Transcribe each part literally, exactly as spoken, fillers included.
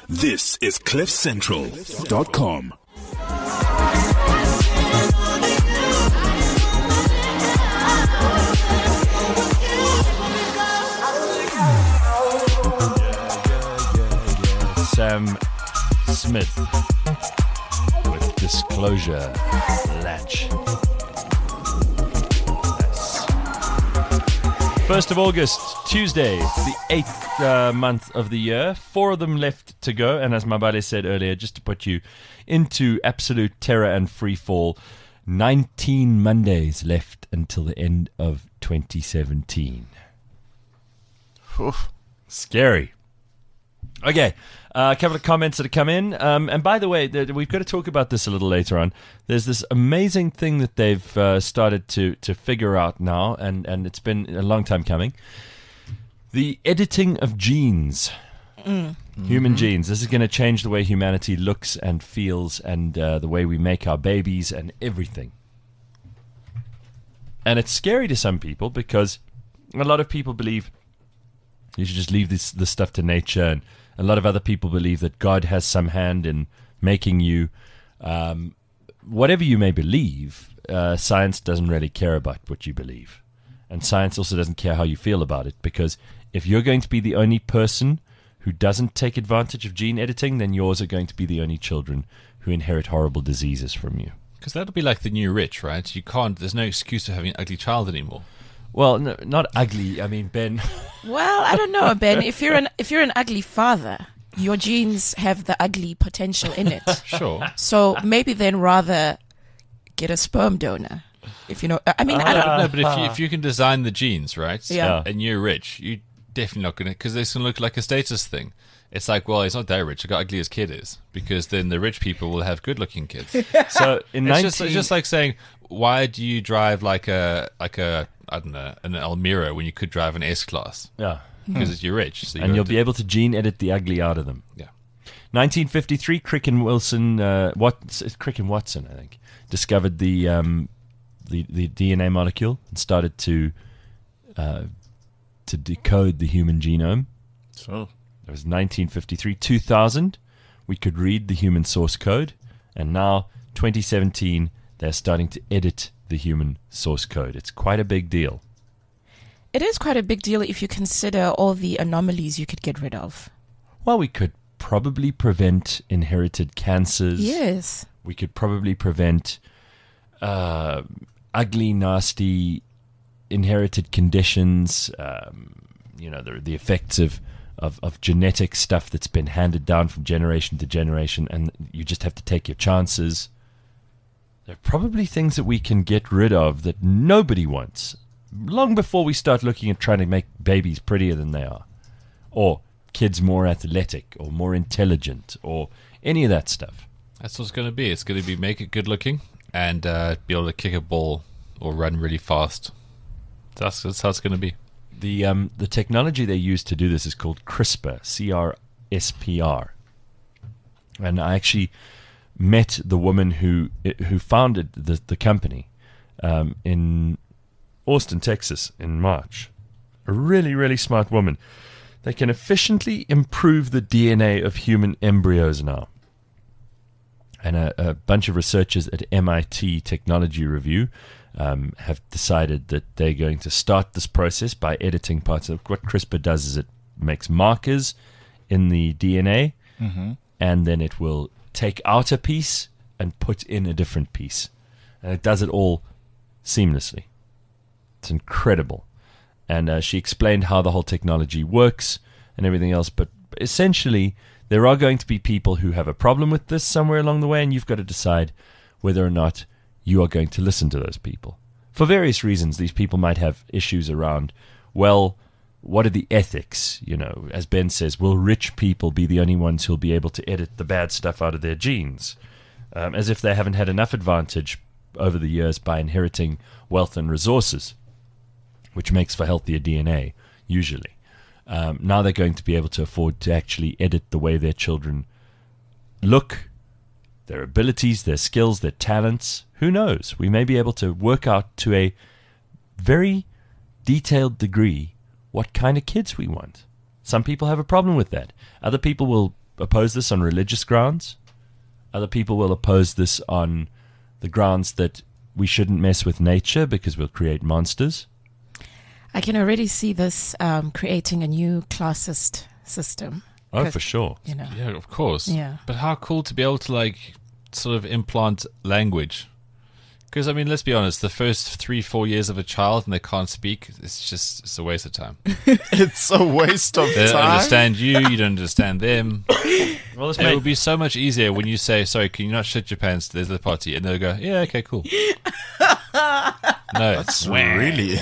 This is cliff central dot com. Sam Smith with Disclosure Latch. first of August, Tuesday. It's the eighth uh, month of the year. Four of them left to go. And as Mabale said earlier, just to put you into absolute terror and free fall, nineteen Mondays left until the end of twenty seventeen. Oof. Scary. Okay, uh, a couple of comments that have come in. Um, and by the way, th- we've got to talk about this a little later on. There's this amazing thing that they've uh, started to, to figure out now, and, and it's been a long time coming. The editing of genes. Mm. Human mm-hmm. genes. This is going to change the way humanity looks and feels and uh, the way we make our babies and everything. And it's scary to some people because a lot of people believe you should just leave this, this stuff to nature, and a lot of other people believe that God has some hand in making you. Um, whatever you may believe, uh, science doesn't really care about what you believe. And science also doesn't care how you feel about it, because if you're going to be the only person who doesn't take advantage of gene editing, then yours are going to be the only children who inherit horrible diseases from you. Because that'll be like the new rich, right? You can't. There's no excuse for having an ugly child anymore. Well, no, not ugly. I mean, Ben. Well, I don't know, Ben. If you're an if you're an ugly father, your genes have the ugly potential in it. Sure. So maybe then rather get a sperm donor. If you know, I mean, uh, I don't know. But if you, if you can design the genes, right? Yeah. And you're rich, you definitely not gonna, because it's gonna look like a status thing. It's like, well, he's not that rich. Look how ugly his kid is, because then the rich people will have good-looking kids. So in it's, nineteen just, it's just like saying, why do you drive like a like a I don't know an Almira when you could drive an S class? Yeah, because you're rich, so you and you'll to, be able to gene edit the ugly out of them. Yeah. nineteen fifty-three, Crick and Wilson, uh, what Crick and Watson, I think, discovered the um, the the D N A molecule and started to uh, to decode the human genome. So. It was nineteen fifty-three. two thousand, we could read the human source code, and now twenty seventeen, they're starting to edit the human source code. It's quite a big deal. It is quite a big deal if you consider all the anomalies you could get rid of. Well, we could probably prevent inherited cancers. Yes. We could probably prevent uh, ugly, nasty inherited conditions, um, you know, the, the effects of Of, of genetic stuff that's been handed down from generation to generation, and you just have to take your chances. There are probably things that we can get rid of that nobody wants, long before we start looking at trying to make babies prettier than they are, or kids more athletic, or more intelligent, or any of that stuff. That's what it's going to be. It's going to be make it good looking and uh, be able to kick a ball or run really fast. That's, that's how it's going to be. The um the technology they use to do this is called CRISPR, C R S P R. And I actually met the woman who who founded the the company um, in Austin, Texas, in March. A really, really smart woman. They can efficiently improve the D N A of human embryos now. And a, a bunch of researchers at M I T Technology Review Um, have decided that they're going to start this process by editing parts of what CRISPR does is it makes markers in the D N A, mm-hmm. and then it will take out a piece and put in a different piece, and it does it all seamlessly. It's incredible. And uh, she explained how the whole technology works and everything else, but essentially there are going to be people who have a problem with this somewhere along the way, and you've got to decide whether or not you are going to listen to those people. For various reasons, these people might have issues around, well, what are the ethics? You know, as Ben says, will rich people be the only ones who'll be able to edit the bad stuff out of their genes? Um, as if they haven't had enough advantage over the years by inheriting wealth and resources, which makes for healthier D N A, usually. Um, now they're going to be able to afford to actually edit the way their children look, their abilities, their skills, their talents. Who knows? We may be able to work out to a very detailed degree what kind of kids we want. Some people have a problem with that. Other people will oppose this on religious grounds. Other people will oppose this on the grounds that we shouldn't mess with nature because we'll create monsters. I can already see this um, creating a new classist system. Oh, for sure. You know. Yeah, of course. Yeah. But how cool to be able to, like, sort of implant language. Because, I mean, let's be honest, the first three, four years of a child and they can't speak, it's just it's a waste of time. It's a waste of They don't time. understand you, you don't understand them. Well, this And it may, would be so much easier when you say, sorry, can you not shit your pants? There's the potty. And they'll go, yeah, okay, cool. No, That's really.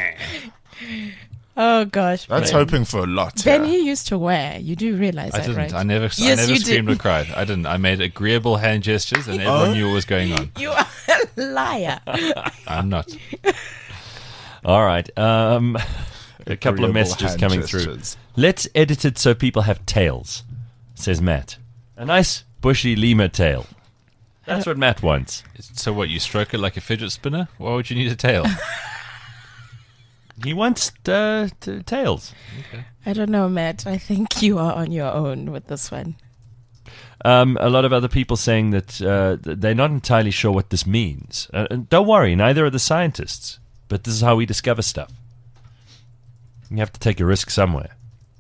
Oh, gosh. That's Ben. hoping for a lot. Ben, yeah. you used to wear. You do realize I that, didn't. right? I never, I Yes, never you screamed did. or cried. I didn't. I made agreeable hand gestures and everyone Oh. knew what was going on. You are a liar. I'm not. all right. Um, a couple of Agreeable messages hand coming through. gestures. Let's edit it so people have tails, says Matt. A nice bushy lemur tail. That's what Matt wants. So what, you stroke it like a fidget spinner? Why would you need a tail? He wants uh, t- tails. I don't know, Matt. I think you are on your own with this one. Um, a lot of other people saying that uh, th- they're not entirely sure what this means. Uh, and don't worry, neither are the scientists. But this is how we discover stuff. You have to take a risk somewhere.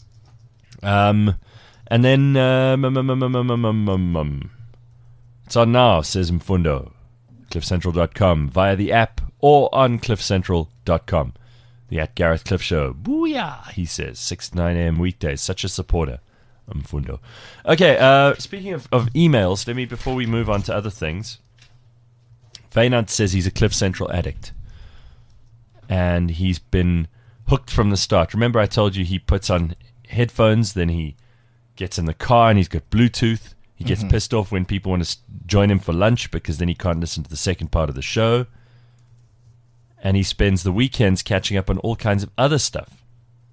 Um, and then um, um, um, um, um, um, um, um, um. It's on now, says Mfundo. cliff central dot com via the app or on cliff central dot com. The at Gareth Cliff Show. Booyah, he says. six to nine a.m. weekdays. Such a supporter. Mfundo. Okay, uh, speaking of, of emails, let me, before we move on to other things, Vaynant says he's a Cliff Central addict. And he's been hooked from the start. Remember I told you he puts on headphones, then he gets in the car and he's got Bluetooth. He gets Mm-hmm. pissed off when people want to s- join him for lunch because then he can't listen to the second part of the show. And he spends the weekends catching up on all kinds of other stuff,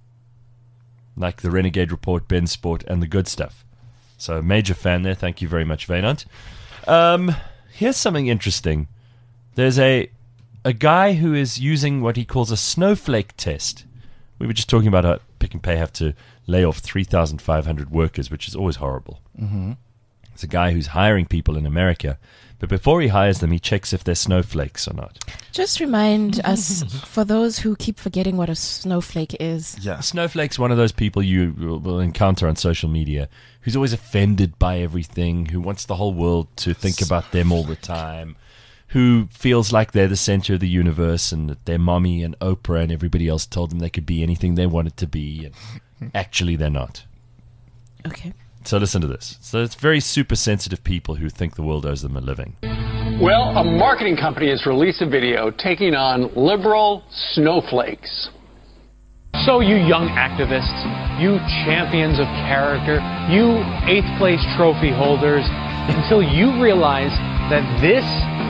like the Renegade Report, Ben Sport, and the good stuff. So, major fan there. Thank you very much, Vaynant. Um, here's something interesting. There's a a guy who is using what he calls a snowflake test. We were just talking about how Pick and Pay have to lay off three thousand five hundred workers, which is always horrible. Mm-hmm. It's a guy who's hiring people in America, but before he hires them, he checks if they're snowflakes or not. Just remind us, for those who keep forgetting what a snowflake is. Yeah. A snowflake's one of those people you will- will encounter on social media who's always offended by everything, who wants the whole world to think about them all the time, who feels like they're the center of the universe and that their mommy and Oprah and everybody else told them they could be anything they wanted to be, and actually they're not. Okay. So listen to this. So it's very super sensitive people who think the world owes them a living. Well, a marketing company has released a video taking on liberal snowflakes. So you young activists, you champions of character, you eighth place trophy holders, until you realize that this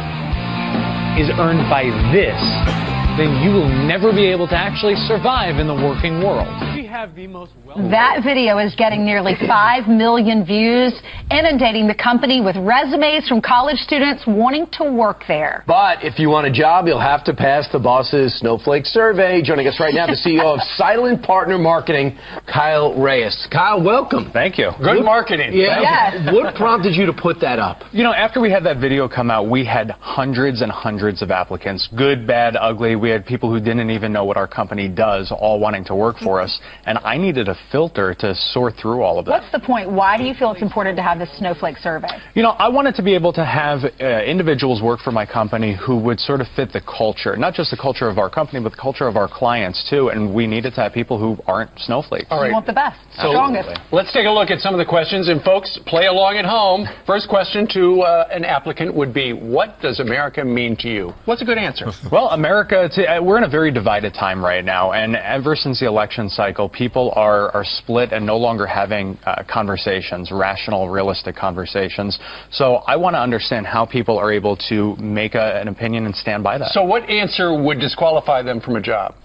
is earned by this, then you will never be able to actually survive in the working world. We have the most well- That video is getting nearly five million views, inundating the company with resumes from college students wanting to work there. But if you want a job, you'll have to pass the boss's snowflake survey. Joining us right now, the C E O of Silent Partner Marketing, Kyle Reyes. Kyle, welcome. Thank you. Good marketing. Yeah. Yes. What prompted you to put that up? You know, after we had that video come out, we had hundreds and hundreds of applicants, good, bad, ugly. We had people who didn't even know what our company does, all wanting to work for us. And I needed a filter to sort through all of that. What's the point? Why do you feel it's important to have this snowflake survey? You know, I wanted to be able to have uh, individuals work for my company who would sort of fit the culture, not just the culture of our company, but the culture of our clients too. And we needed to have people who aren't snowflakes. All right. You want the best, So strongest. let's take a look at some of the questions. And folks, play along at home. First question to uh, an applicant would be, what does America mean to you? What's a good answer? Well, America, t- uh, we're in a very divided time right now, and ever since the election cycle, people are, are split and no longer having uh, conversations, rational, realistic conversations. So I want to understand how people are able to make a, an opinion and stand by that. So what answer would disqualify them from a job?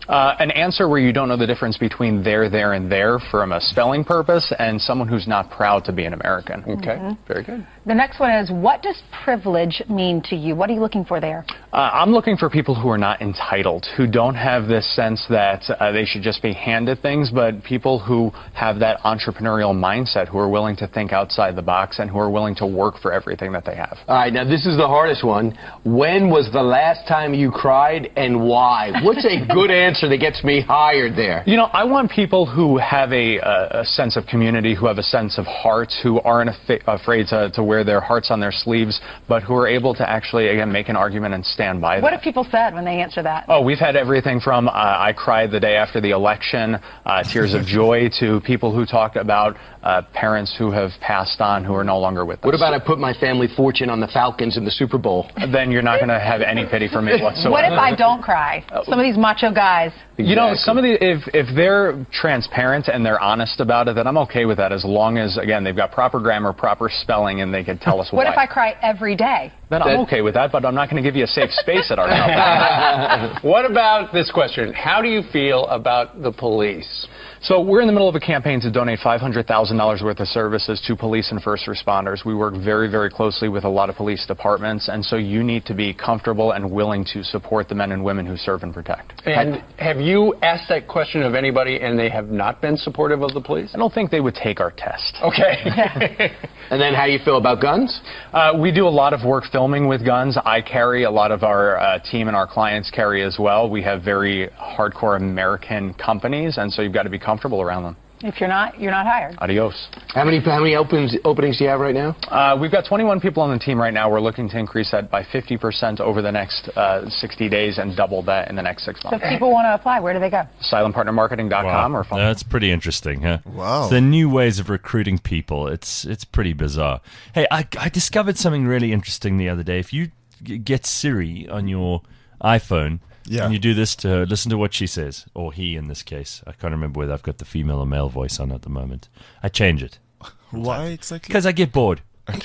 Uh, an answer where you don't know the difference between there, there, and there from a spelling purpose, and someone who's not proud to be an American. Okay, Mhm. very good. The next one is, what does privilege mean to you? What are you looking for there? Uh, I'm looking for people who are not entitled, who don't have this sense that uh, they should just be handed things, but people who have that entrepreneurial mindset, who are willing to think outside the box and who are willing to work for everything that they have. All right, now this is the hardest one. When was the last time you cried and why? What's a good answer that gets me hired there? You know, I want people who have a, a, a sense of community, who have a sense of heart, who aren't af- afraid to, to wear their hearts on their sleeves, but who are able to actually, again, make an argument and stand by What that. have people said when they answer that? Oh, we've had everything from uh, I cried the day after the election, uh, tears of joy, to people who talked about uh, parents who have passed on who are no longer with us. What about I put my family fortune on the Falcons in the Super Bowl? Then you're not going to have any pity for me whatsoever. What if I don't cry? Some of these macho guys. You know, some of the, if, if they're transparent and they're honest about it, then I'm okay with that, as long as, again, they've got proper grammar, proper spelling, and they can tell us What why. if I cry every day? Then I'm okay with that, but I'm not going to give you a safe space at our company. What about this question? How do you feel about the police? So we're in the middle of a campaign to donate five hundred thousand dollars worth of services to police and first responders. We work very, very closely with a lot of police departments, and so you need to be comfortable and willing to support the men and women who serve and protect. And have you asked that question of anybody and they have not been supportive of the police? I don't think they would take our test. Okay. And then how you feel about guns? Uh, we do a lot of work filming with guns. I carry, a lot of our uh, team and our clients carry as well. We have very hardcore American companies, and so you've got to be comfortable around them. If you're not, you're not hired. Adios. How many how many opens, openings do you have right now? Uh, we've got twenty-one people on the team right now. We're looking to increase that by fifty percent over the next uh, sixty days and double that in the next six So months. if people want to apply, where do they go? silent partner marketing dot com or phone. That's pretty interesting, huh? Wow. The new ways of recruiting people. It's it's pretty bizarre. Hey, I, I discovered something really interesting the other day. If you g- get Siri on your iPhone, Yeah. and you do this to her, listen to what she says, or he in this case. I can't remember whether I've got the female or male voice on at the moment. I change it. Why exactly? Because I get bored.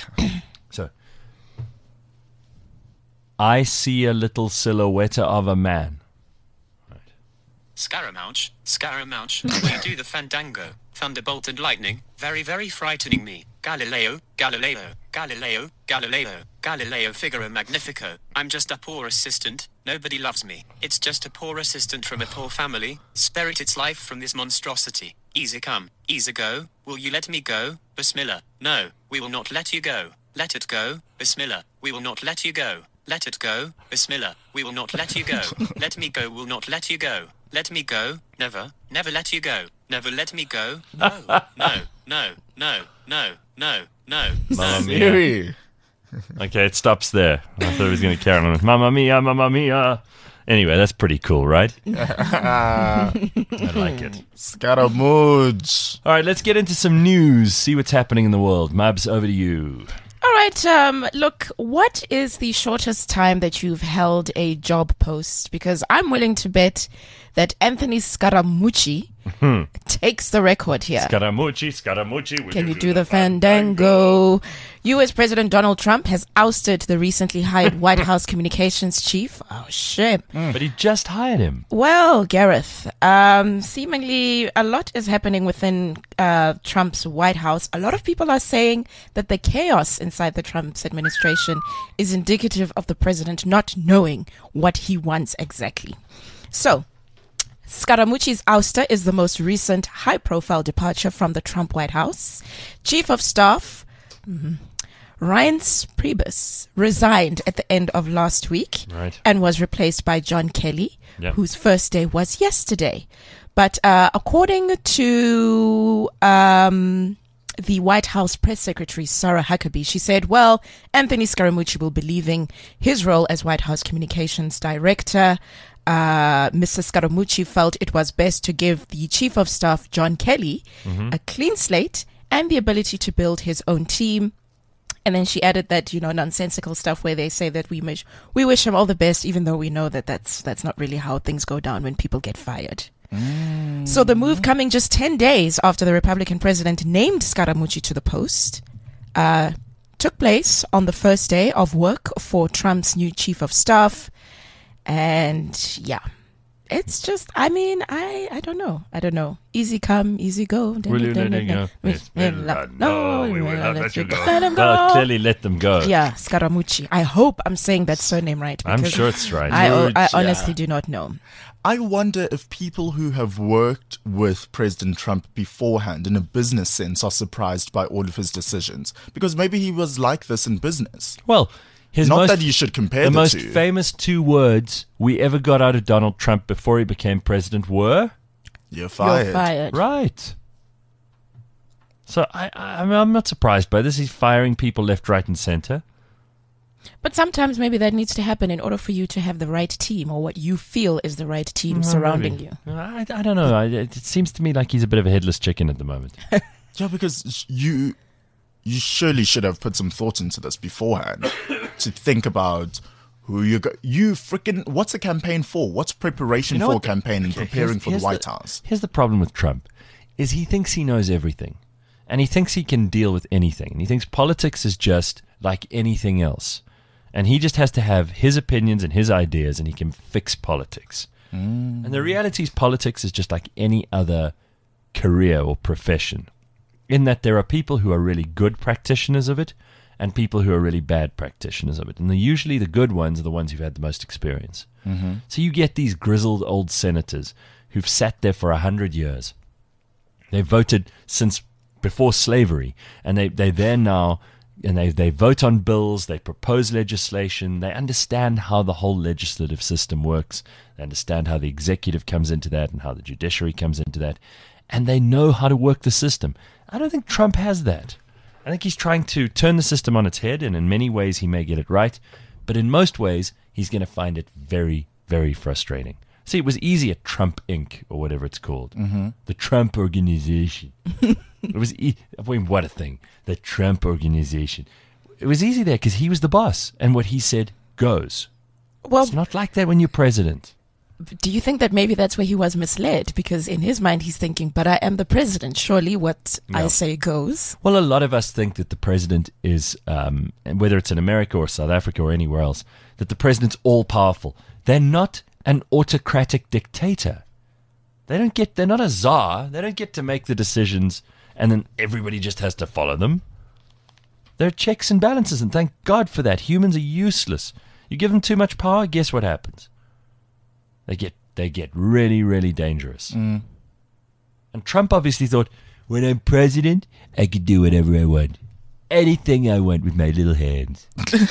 So, I see a little silhouette of a man. Scaramouche, Scaramouche, you do the fandango, thunderbolt and lightning, very very frightening me. Galileo, Galileo, Galileo, Galileo, Galileo Figaro Magnifico. I'm just a poor assistant, nobody loves me. It's just a poor assistant from a poor family, spirit its life from this monstrosity. Easy come, easy go, will you let me go? Bismillah, no, we will not let you go. Let it go, Bismillah, we will not let you go. Let it go, Bismillah, we will not let you go. Let me go, will not let you go. Let me go, never, never let you go. Never let me go, no, no, no, no, no, no, no, Mamma no. mia. Siri. Okay, it stops there. I thought it was going to carry on with Mamma Mia, Mamma Mia. Anyway, that's pretty cool, right? I like it. Scaramouche. All right, let's get into some news, see what's happening in the world. Mabs, over to you. All right, um, look, what is the shortest time that you've held a job post? Because I'm willing to bet that Anthony Scaramucci takes the record here. Scaramucci, Scaramucci. will Can you do the fandango? U S President Donald Trump has ousted the recently hired White House communications chief. Oh, shit. But he just hired him. Well, Gareth, um, seemingly a lot is happening within uh, Trump's White House. A lot of people are saying that the chaos inside the Trump's administration is indicative of the president not knowing what he wants exactly. So, Scaramucci's ouster is the most recent high-profile departure from the Trump White House. Chief of Staff mm, Reince Priebus resigned at the end of last week Right. and was replaced by John Kelly, Yep. whose first day was yesterday. But uh, according to um, the White House press secretary, Sarah Huckabee, she said, well, Anthony Scaramucci will be leaving his role as White House communications director. Uh, Mister Scaramucci felt it was best to give the chief of staff, John Kelly, Mm-hmm. a clean slate and the ability to build his own team. And then she added that, you know, nonsensical stuff where they say that we wish, we wish him all the best, even though we know that that's, that's not really how things go down when people get fired. So the move coming just ten days after the Republican president named Scaramucci to the post, uh, took place on the first day of work for Trump's new chief of staff. And yeah, It's just, I mean, I, I don't know. I don't know. Easy come, easy go. Will you let him go? Yes, No, we'll not- no, no, we will not let you go. Let him Well, go. clearly let them go. Yeah, Scaramucci. I hope I'm saying that surname right. I'm because sure it's right. I, I Mucci. honestly do not know. I wonder if people who have worked with President Trump beforehand in a business sense are surprised by all of his decisions. Because maybe he was like this in business. Well, his Not most, that you should compare the the most two. famous two words we ever got out of Donald Trump before he became president were You're fired. You're fired. right. So I, I, I'm I'm not surprised by this. He's firing people left, right, and center. But sometimes maybe that needs to happen in order for you to have the right team or what you feel is the right team Well, surrounding maybe. you. I, I don't know. I, it seems to me like he's a bit of a headless chicken at the moment. Yeah, because you you surely should have put some thought into this beforehand to think about who you go. You freaking what's a campaign for? What's preparation You know for what a campaign and Okay, preparing here's- for the here's White House? Here's the problem with Trump, is he thinks he knows everything, and he thinks he can deal with anything, and he thinks politics is just like anything else, and he just has to have his opinions and his ideas, and he can fix politics. Mm. And the reality is, politics is just like any other career or profession, in that there are people who are really good practitioners of it and people who are really bad practitioners of it. And the, usually the good ones are the ones who've had the most experience. Mm-hmm. So you get these grizzled old senators who've sat there for a hundred years. They've voted since before slavery, and they, they're there now, and they, they vote on bills, they propose legislation, they understand how the whole legislative system works, they understand how the executive comes into that and how the judiciary comes into that, and they know how to work the system. I don't think Trump has that. I think he's trying to turn the system on its head, and in many ways he may get it right, but in most ways he's going to find it very, very frustrating. See, it was easy at Trump Incorporated, or whatever it's called. Mm-hmm. The Trump Organization. It was, e- I mean, what a thing. The Trump Organization. It was easy there because he was the boss, and what he said goes. Well, It's not like that when you're president. do you think that maybe that's where he was misled? Because in his mind, he's thinking, but I am the president. Surely what I No. say goes. Well, a lot of us think that the president is, um, and whether it's in America or South Africa or anywhere else, that the president's all-powerful. They're not an autocratic dictator. They don't get, they're not a czar. They don't get to make the decisions and then everybody just has to follow them. There are checks and balances, and thank God for that. Humans are useless. You give them too much power, guess what happens? They get they get really, really dangerous. Mm. And Trump obviously thought, when I'm president, I can do whatever I want. Anything I want with my little hands.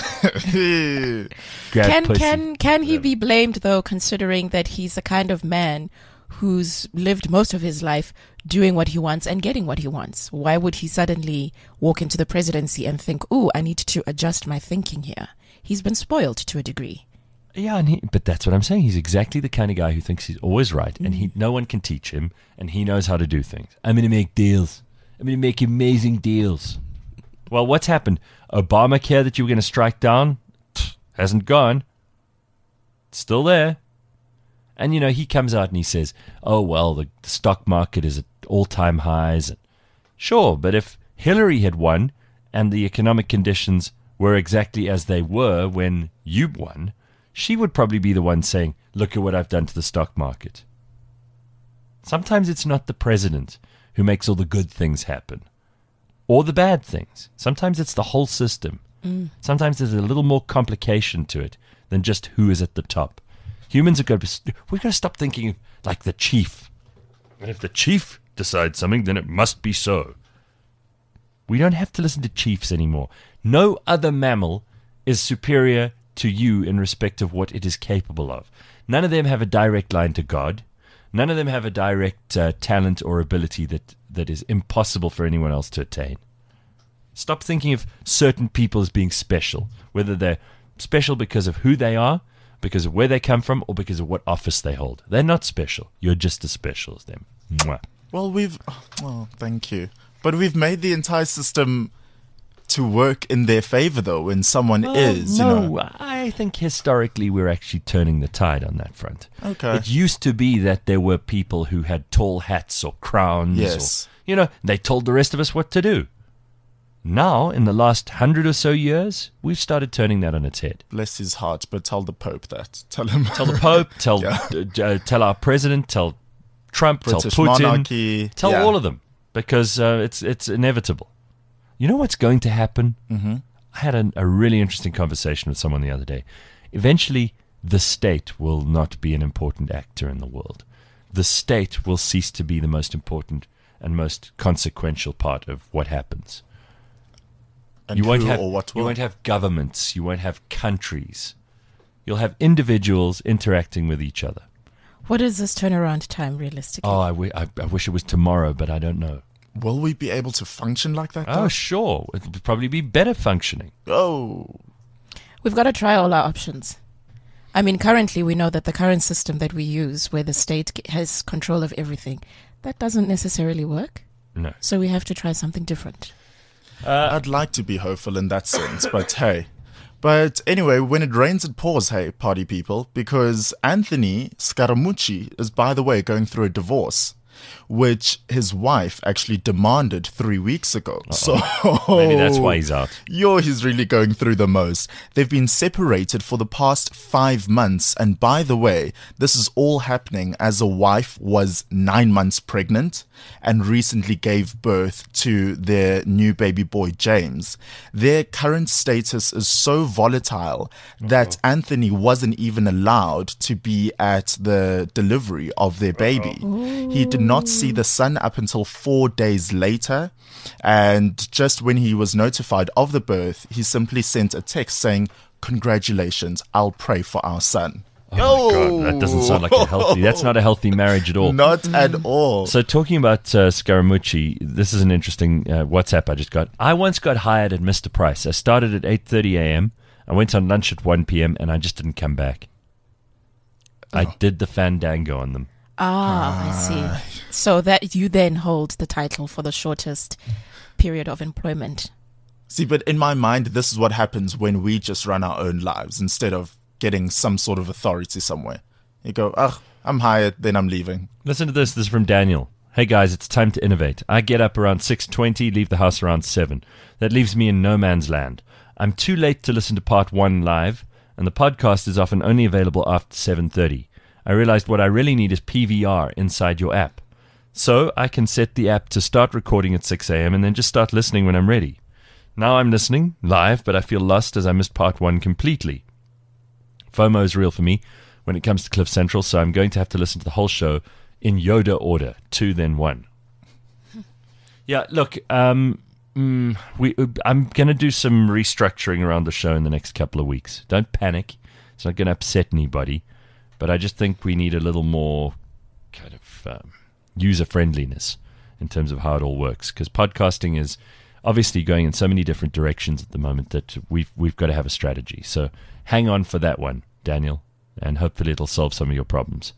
Grab Can pussy. can can he be blamed though, considering that he's the kind of man who's lived most of his life doing what he wants and getting what he wants? Why would he suddenly walk into the presidency and think, "Ooh, I need to adjust my thinking here"? He's been spoiled to a degree. Yeah, and he, but that's what I'm saying. He's exactly the kind of guy who thinks he's always right, and he no one can teach him, and he knows how to do things. I'm going to make deals. I'm going to make amazing deals. Well, what's happened? Obamacare that you were going to strike down hasn't gone. It's still there. And, you know, he comes out and he says, oh, well, the, the stock market is at all-time highs. Sure, but if Hillary had won and the economic conditions were exactly as they were when you won, she would probably be the one saying, look at what I've done to the stock market. Sometimes it's not the president who makes all the good things happen or the bad things. Sometimes it's the whole system. Mm. Sometimes there's a little more complication to it than just who is at the top. Humans have got to, we've got to stop thinking like the chief. And if the chief decides something, then it must be so. We don't have to listen to chiefs anymore. No other mammal is superior to you in respect of what it is capable of. None of them have a direct line to God. None of them have a direct uh, talent or ability that, that is impossible for anyone else to attain. Stop thinking of certain people as being special, whether they're special because of who they are, because of where they come from, or because of what office they hold. They're not special. You're just as special as them. Mwah. Well, we've... Oh, thank you. But we've made the entire system to work in their favor, though, when someone Well, is, no, you know... I think historically we're actually turning the tide on that front. Okay. It used to be that there were people who had tall hats or crowns. Yes. Or, you know, they told the rest of us what to do. Now, in the last hundred or so years, we've started turning that on its head. Bless his heart, but tell the Pope that. Tell him. Tell the Pope, tell Yeah. uh, uh, tell our president, tell Trump, British tell Putin, monarchy. tell Yeah. all of them, because uh, it's it's inevitable. You know what's going to happen? Mm-hmm. I had a, a really interesting conversation with someone the other day. Eventually, the state will not be an important actor in the world. The state will cease to be the most important and most consequential part of what happens. And you won't who have or what you will? won't have governments. You won't have countries. You'll have individuals interacting with each other. What is this turnaround time realistically? Oh, I, w- I, I wish it was tomorrow, but I don't know. Will we be able to function like that? Oh, though? sure. It'll probably be better functioning. Oh. We've got to try all our options. I mean, currently we know that the current system that we use, where the state g- has control of everything, that doesn't necessarily work. No. So we have to try something different. Uh, I'd like to be hopeful in that sense, but hey. But anyway, when it rains, it pours, hey, party people, because Anthony Scaramucci is, by the way, going through a divorce, which his wife actually demanded three weeks ago. So Maybe that's why he's out. Yo, he's really going through the most. They've been separated for the past five months. And by the way, this is all happening as a wife was nine months pregnant and recently gave birth to their new baby boy, James. Their current status is so volatile that Anthony wasn't even allowed to be at the delivery of their baby. He did not see the son up until four days later. And just when he was notified of the birth, he simply sent a text saying, "Congratulations, I'll pray for our son." Oh, my God. That doesn't sound like a healthy... That's not a healthy marriage at all. Not at all. So talking about uh, Scaramucci, this is an interesting uh, WhatsApp I just got. I once got hired at Mister Price. I started at eight thirty a.m. I went on lunch at one p.m. and I just didn't come back. I did the fandango on them. Ah, I see. So that you then hold the title for the shortest period of employment. See, but in my mind, this is what happens when we just run our own lives instead of getting some sort of authority somewhere. You go, ugh, I'm hired, then I'm leaving. Listen to this. This is from Daniel. Hey guys, it's time to innovate. I get up around six twenty, leave the house around seven. That leaves me in no man's land. I'm too late to listen to part one live, and the podcast is often only available after seven thirty. I realized what I really need is P V R inside your app. So I can set the app to start recording at six a.m. and then just start listening when I'm ready. Now I'm listening live, but I feel lost as I missed part one completely. FOMO is real for me when it comes to Cliff Central, so I'm going to have to listen to the whole show in Yoda order, two then one. Yeah, look, um, mm, we I'm going to do some restructuring around the show in the next couple of weeks. Don't panic. It's not going to upset anybody. But I just think we need a little more kind of um, user-friendliness in terms of how it all works. Because podcasting is obviously going in so many different directions at the moment that we've, we've got to have a strategy. So hang on for that one, Daniel, and hopefully it'll solve some of your problems.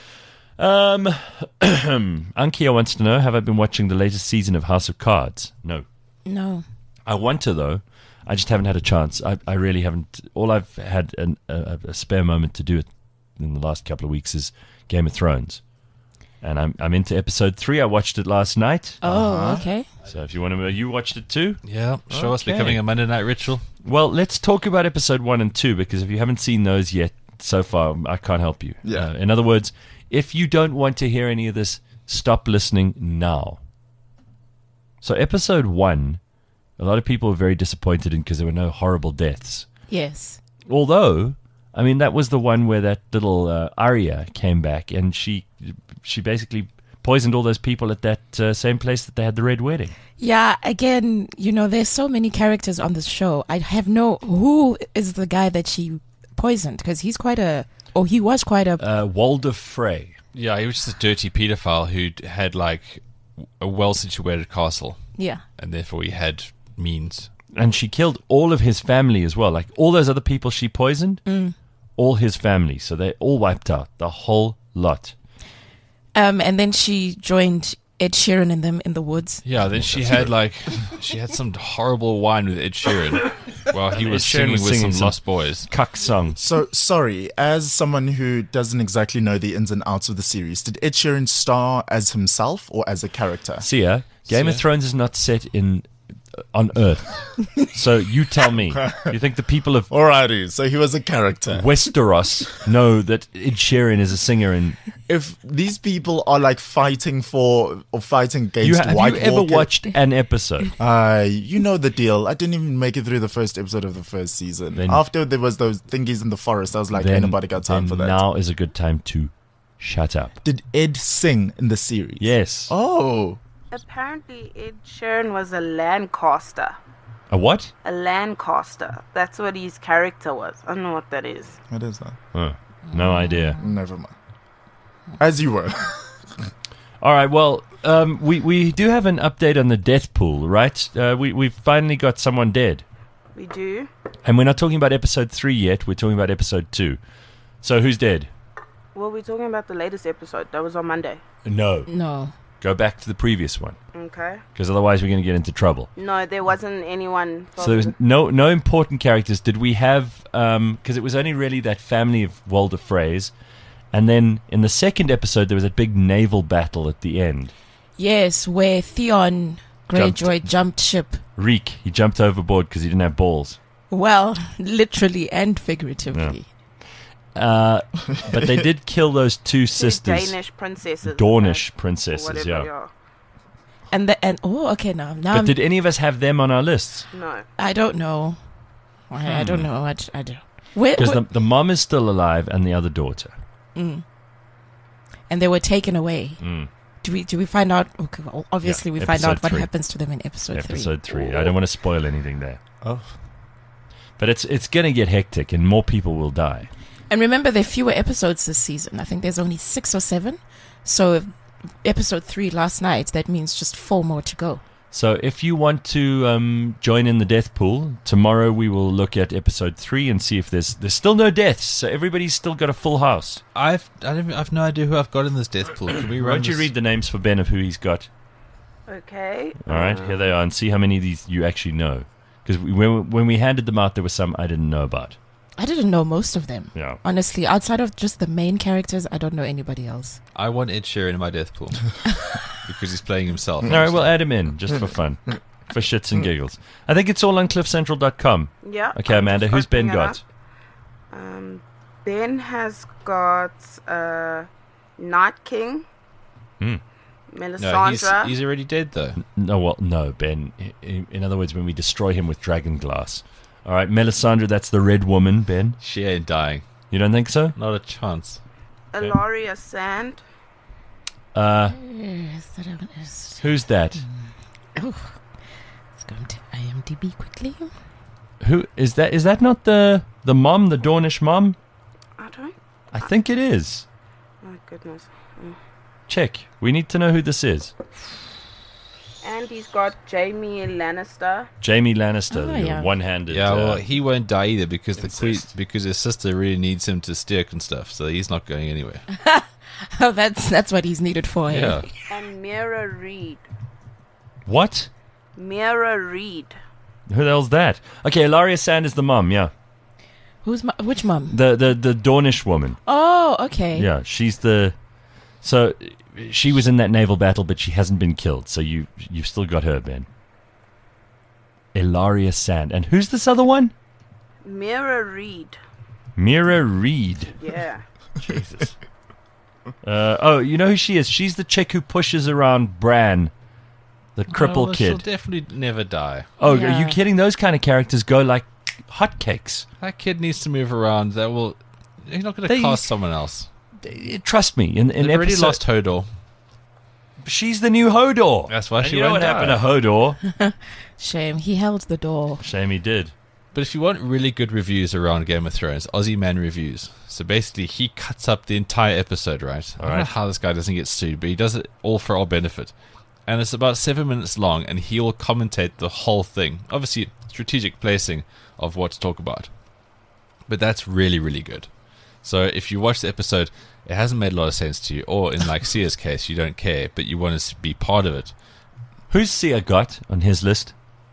Um, Ankia wants to know, have I been watching the latest season of House of Cards? No. No. I want to, though. I just haven't had a chance. I, I really haven't. All I've had an, a, a spare moment to do it in the last couple of weeks is Game of Thrones. And I'm I'm into episode three. I watched it last night. Oh, Uh-huh. okay. So if you want to, you watched it too? Yeah, sure. It's Okay. becoming a Monday night ritual. Well, let's talk about episode one and two, because if you haven't seen those yet so far, I can't help you. Yeah. Uh, in other words, if you don't want to hear any of this, stop listening now. So episode one, a lot of people were very disappointed in because there were no horrible deaths. Yes. Although, I mean, that was the one where that little uh, Arya came back and she she basically poisoned all those people at that uh, same place that they had the Red Wedding. Yeah, again, you know, there's so many characters on this show. I have no... Who is the guy that she poisoned? Because he's quite a... Or he was quite a... Uh, Walder Frey. Yeah, he was just a dirty pedophile who had like a well-situated castle. Yeah. And therefore he had means. And she killed all of his family as well. Like all those other people she poisoned, Mm. all his family. So they all wiped out, the whole lot. Um, and then she joined Ed Sheeran and them in the woods. Yeah, then she had like she had some horrible wine with Ed Sheeran while he Ed was Sheeran singing was with singing some some Lost Boys. Cuck song. So, sorry, as someone who doesn't exactly know the ins and outs of the series, did Ed Sheeran star as himself or as a character? See ya. Game See of ya. Thrones is not set in on Earth. So you tell me. You think the people of Alrighty, so he was a character. Westeros know that Ed Sheeran is a singer in... If these people are like fighting for or fighting against You, have White you ever Walker- watched an episode? Uh, you know the deal. I didn't even make it through the first episode of the first season. Then- After there was those thingies in the forest, I was like, Then- ain't nobody got time then for that. Now is a good time to shut up. Did Ed sing in the series? Yes. Oh. Apparently, Ed Sheeran was a Lancaster. A what? A Lancaster. That's what his character was. I don't know what that is. What is that? Oh, no idea. Never mind. As you were. All right. Well, um, we we do have an update on the death pool, right? Uh, we we've finally got someone dead, We do. and we're not talking about episode three yet. We're talking about episode two. So who's dead? Well, we're talking about the latest episode. That was on Monday. No. No. Go back to the previous one, Okay. because otherwise we're going to get into trouble. No, there wasn't anyone. From So there was no no important characters. Did we have? Because it was only really that family of Walder Freys, and then in the second episode there was a big naval battle at the end. Yes, where Theon Greyjoy jumped ship. Reek, he jumped overboard because he didn't have balls. Well, literally and figuratively. Uh, but they did kill those two sisters. Danish princesses. Dornish or princesses, whatever yeah. they are. And the and oh, okay, now now But I'm, did any of us have them on our lists? No. I don't know. I, I don't Hmm. know. I, I don't. Where, Because where- the, the mom is still alive and the other daughter. Mm. And they were taken away. Mm. Do we do we find out? Okay, well, obviously, Yeah, we find out episode what three. happens to them in episode, Episode three. three. I don't want to spoil anything there. Oh. But it's it's going to get hectic and more people will die. And remember, there are fewer episodes this season. I think there's only six or seven. So, if episode three last night, that means just four more to go. So if you want to um, join in the death pool, tomorrow we will look at episode three and see if there's there's still no deaths. So everybody's still got a full house. I've I don't, I've no idea who I've got in this death pool. Can we Why run don't you this? read the names for Ben of who he's got? Okay. All right, here they are, and see how many of these you actually know. Because when, when we handed them out, there were some I didn't know about. I didn't know most of them. Yeah. Honestly, outside of just the main characters, I don't know anybody else. I want Ed Sheeran in my death pool because he's playing himself. All right, we'll add him in just for fun, for shits and giggles. I think it's all on cliff central dot com. Yeah. Okay, I'm Amanda, just who's Ben opening it got? up. Um, Ben has got uh, Night King, Hmm. No, he's, Melisandre. he's already dead though. No, well, no, Ben. I- In other words, when we destroy him with dragon glass. All right, Melisandre, that's the red woman, Ben. She ain't dying. You don't think so? Not a chance. Elaria Sand. Uh, Yes, that one is. who's that? Oh, let's go to IMDb quickly. Who is that? Is that not the the mom, the Dornish mom? I don't. I think it is. My goodness. Mm. Check. We need to know who this is. And he's got Jamie Lannister. Jamie Lannister, Oh, the yeah. one-handed. Yeah, well, uh, he won't die either because the queen, incest. because his sister really needs him to steer and stuff, so he's not going anywhere. Oh, that's that's what he's needed for. eh? Yeah. And Mira Reed. what? Mira Reed. Who the hell's that? Okay, Ilaria Sand is the mom. Yeah, Who's my, which mum? the the the Dornish woman. Oh, okay. Yeah, she's the. So she was in that naval battle, but she hasn't been killed. So you you've still got her, Ben. Ilaria Sand, and who's this other one? Mira Reed. Mira Reed. Yeah. Jesus. Uh, oh, you know who she is? She's the chick who pushes around Bran, the cripple Well, She'll kid. definitely never die. Oh, Yeah. are you kidding? Those kind of characters go like hotcakes. That kid needs to move around. That will. He's not going They- to cast someone else. They- Trust me. In, in They've already episode, lost Hodor. she's the new Hodor. That's why And she you know won't what die. happened to Hodor? Shame. He held the door. Shame he did. But if you want really good reviews around Game of Thrones, Aussie Man Reviews. So basically, he cuts up the entire episode, right? I don't know Alright. how this guy doesn't get sued, but he does it all for our benefit. And it's about seven minutes long, and he will commentate the whole thing. Obviously, strategic placing of what to talk about. But that's really, really good. So if you watch the episode, it hasn't made a lot of sense to you, or in like Sia's case, you don't care, but you want to be part of it. Who's Sia got on his list?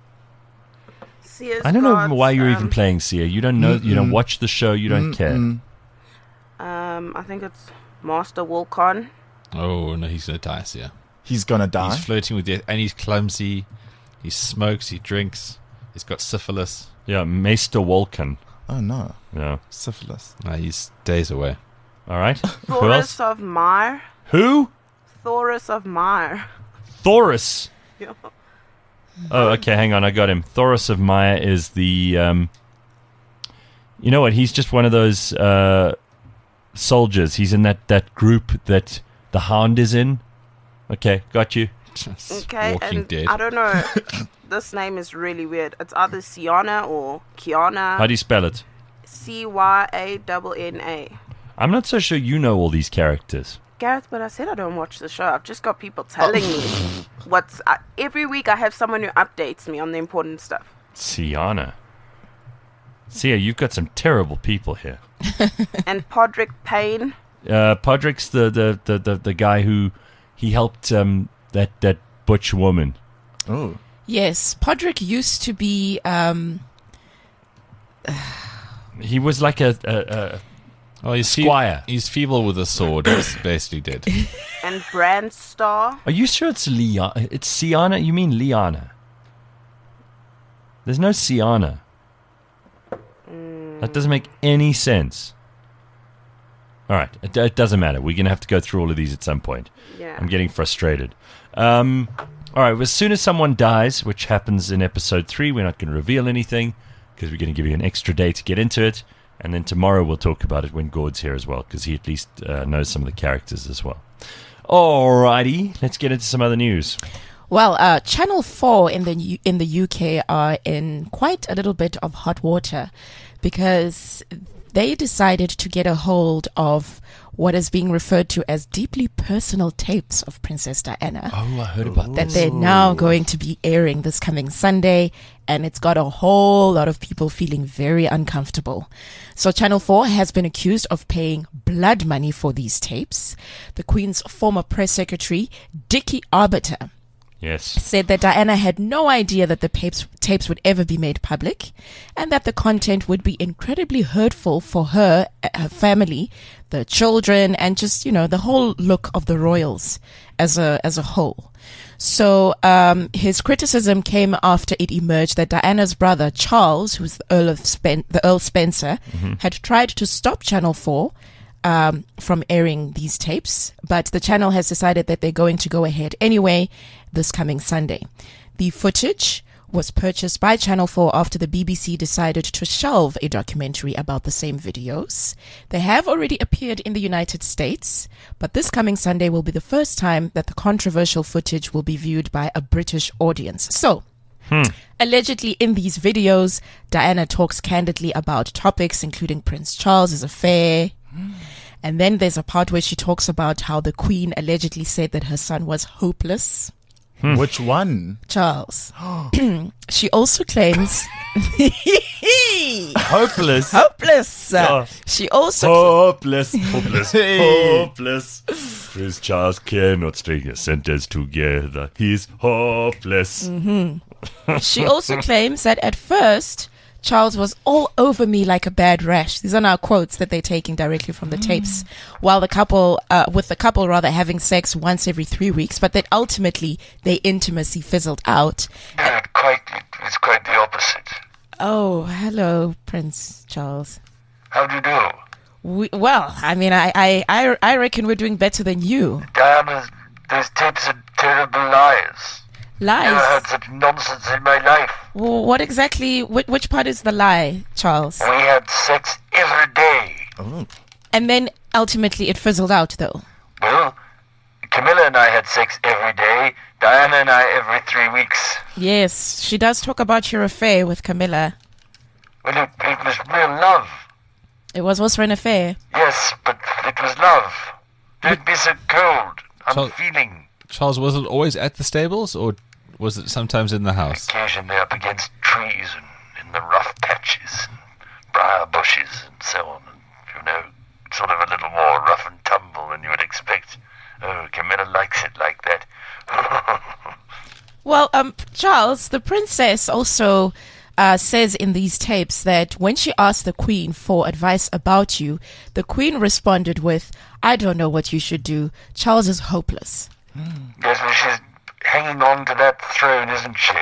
Sia's I don't know got, why you're um, even playing Sia. You don't know. You don't watch the show. You don't care. Mm-mm. Um, I think it's Master Wolcon. Oh, no, he's going to die, Sia. He's gonna die. He's flirting with death, and he's clumsy. He smokes, he drinks, he's got syphilis. Yeah, Maester Walken. Oh, no. Yeah. Syphilis. No, he's days away. All right. Who Thoris else? of Myre. Who? Thoris of Myre. Thoris. Yeah. Oh, okay, hang on, I got him. Thoris of Myre is the, um, you know what, he's just one of those uh, soldiers. He's in that, that group that the Hound is in. Okay, got you. Okay, Walking and Dead. I don't know. This name is really weird. It's either Ciana or Kiana. How do you spell it? C Y A N N A. I'm not so sure you know all these characters. Gareth, but I said I don't watch the show. I've just got people telling me what's... Uh, every week I have someone who updates me on the important stuff. Ciana. Sia, you've got some terrible people here. And Podrick Payne. Uh, Podrick's the, the, the, the, the guy who he helped um, that, that butch woman. Oh. Yes, Podrick used to be... Um, he was like a... a, a Oh, he's Squire. Fe- he's feeble with a sword. He's basically dead. And Brandstar. Are you sure it's Leon? It's Ciana? You mean Liana? There's no Ciana. Mm. That doesn't make any sense. All right, it, it doesn't matter. We're going to have to go through all of these at some point. Yeah. I'm getting frustrated. Um, all right, well, as soon as someone dies, which happens in episode three, we're not going to reveal anything because we're going to give you an extra day to get into it. And then tomorrow we'll talk about it when Gord's here as well, because he at least uh, knows some of the characters as well. Alrighty, let's get into some other news. Well, uh, Channel four in the U- in the U K are in quite a little bit of hot water because they decided to get a hold of what is being referred to as deeply personal tapes of Princess Diana. Oh, I heard about that this. they're now going to be airing this coming Sunday, and it's got a whole lot of people feeling very uncomfortable. So Channel four has been accused of paying blood money for these tapes. The Queen's former press secretary, Dickie Arbiter, Yes. said that Diana had no idea that the tapes, tapes would ever be made public and that the content would be incredibly hurtful for her, her family, the children, and just, you know, the whole look of the royals as a, as a whole. So, um, his criticism came after it emerged that Diana's brother, Charles, who's the Earl of Spen- the Earl Spencer, Mm-hmm. had tried to stop Channel four Um, from airing these tapes, but the channel has decided that they're going to go ahead anyway this coming Sunday. The footage was purchased by Channel four after the B B C decided to shelve a documentary about the same videos. They have already appeared in the United States, but this coming Sunday will be the first time that the controversial footage will be viewed by a British audience. So, Hmm. allegedly in these videos, Diana talks candidly about topics including Prince Charles's affair. And then there's a part where she talks about how the Queen allegedly said that her son was hopeless. Hmm. Which one? Charles. She also claims... Hopeless. Hopeless. Yeah. She also... Hopeless. Hopeless. Hopeless. Prince Charles cannot string a sentence together. He's hopeless. Mm-hmm. She also claims that at first... Charles was all over me like a bad rash. These are now quotes that they're taking directly from the tapes. While the couple, uh, with the couple rather having sex once every three weeks, but that ultimately their intimacy fizzled out. Uh, quite, it's quite the opposite. Oh, hello, Prince Charles. How do you do? We, well, I mean, I, I, I, I reckon we're doing better than you. Diana, those tapes are terrible lies. Lies? Never heard such nonsense in my life. Well, what exactly, which, which part is the lie, Charles? We had sex every day. Oh. And then ultimately it fizzled out, though. Well, Camilla and I had sex every day. Diana and I every three weeks. Yes, she does talk about your affair with Camilla. Well, it, it was real love. It was also an affair. Yes, but it was love. Don't be so cold. I'm Charles- feeling. Charles, was it always at the stables, or was it sometimes in the house? Occasionally up against trees and in the rough patches and briar bushes and so on. And, you know, sort of a little more rough and tumble than you would expect. Oh, Camilla likes it like that. Well, um, Charles, the princess also uh, says in these tapes that when she asked the Queen for advice about you, the Queen responded with, "I don't know what you should do. Charles is hopeless." Yes, well, she's hanging on to that throne, isn't she?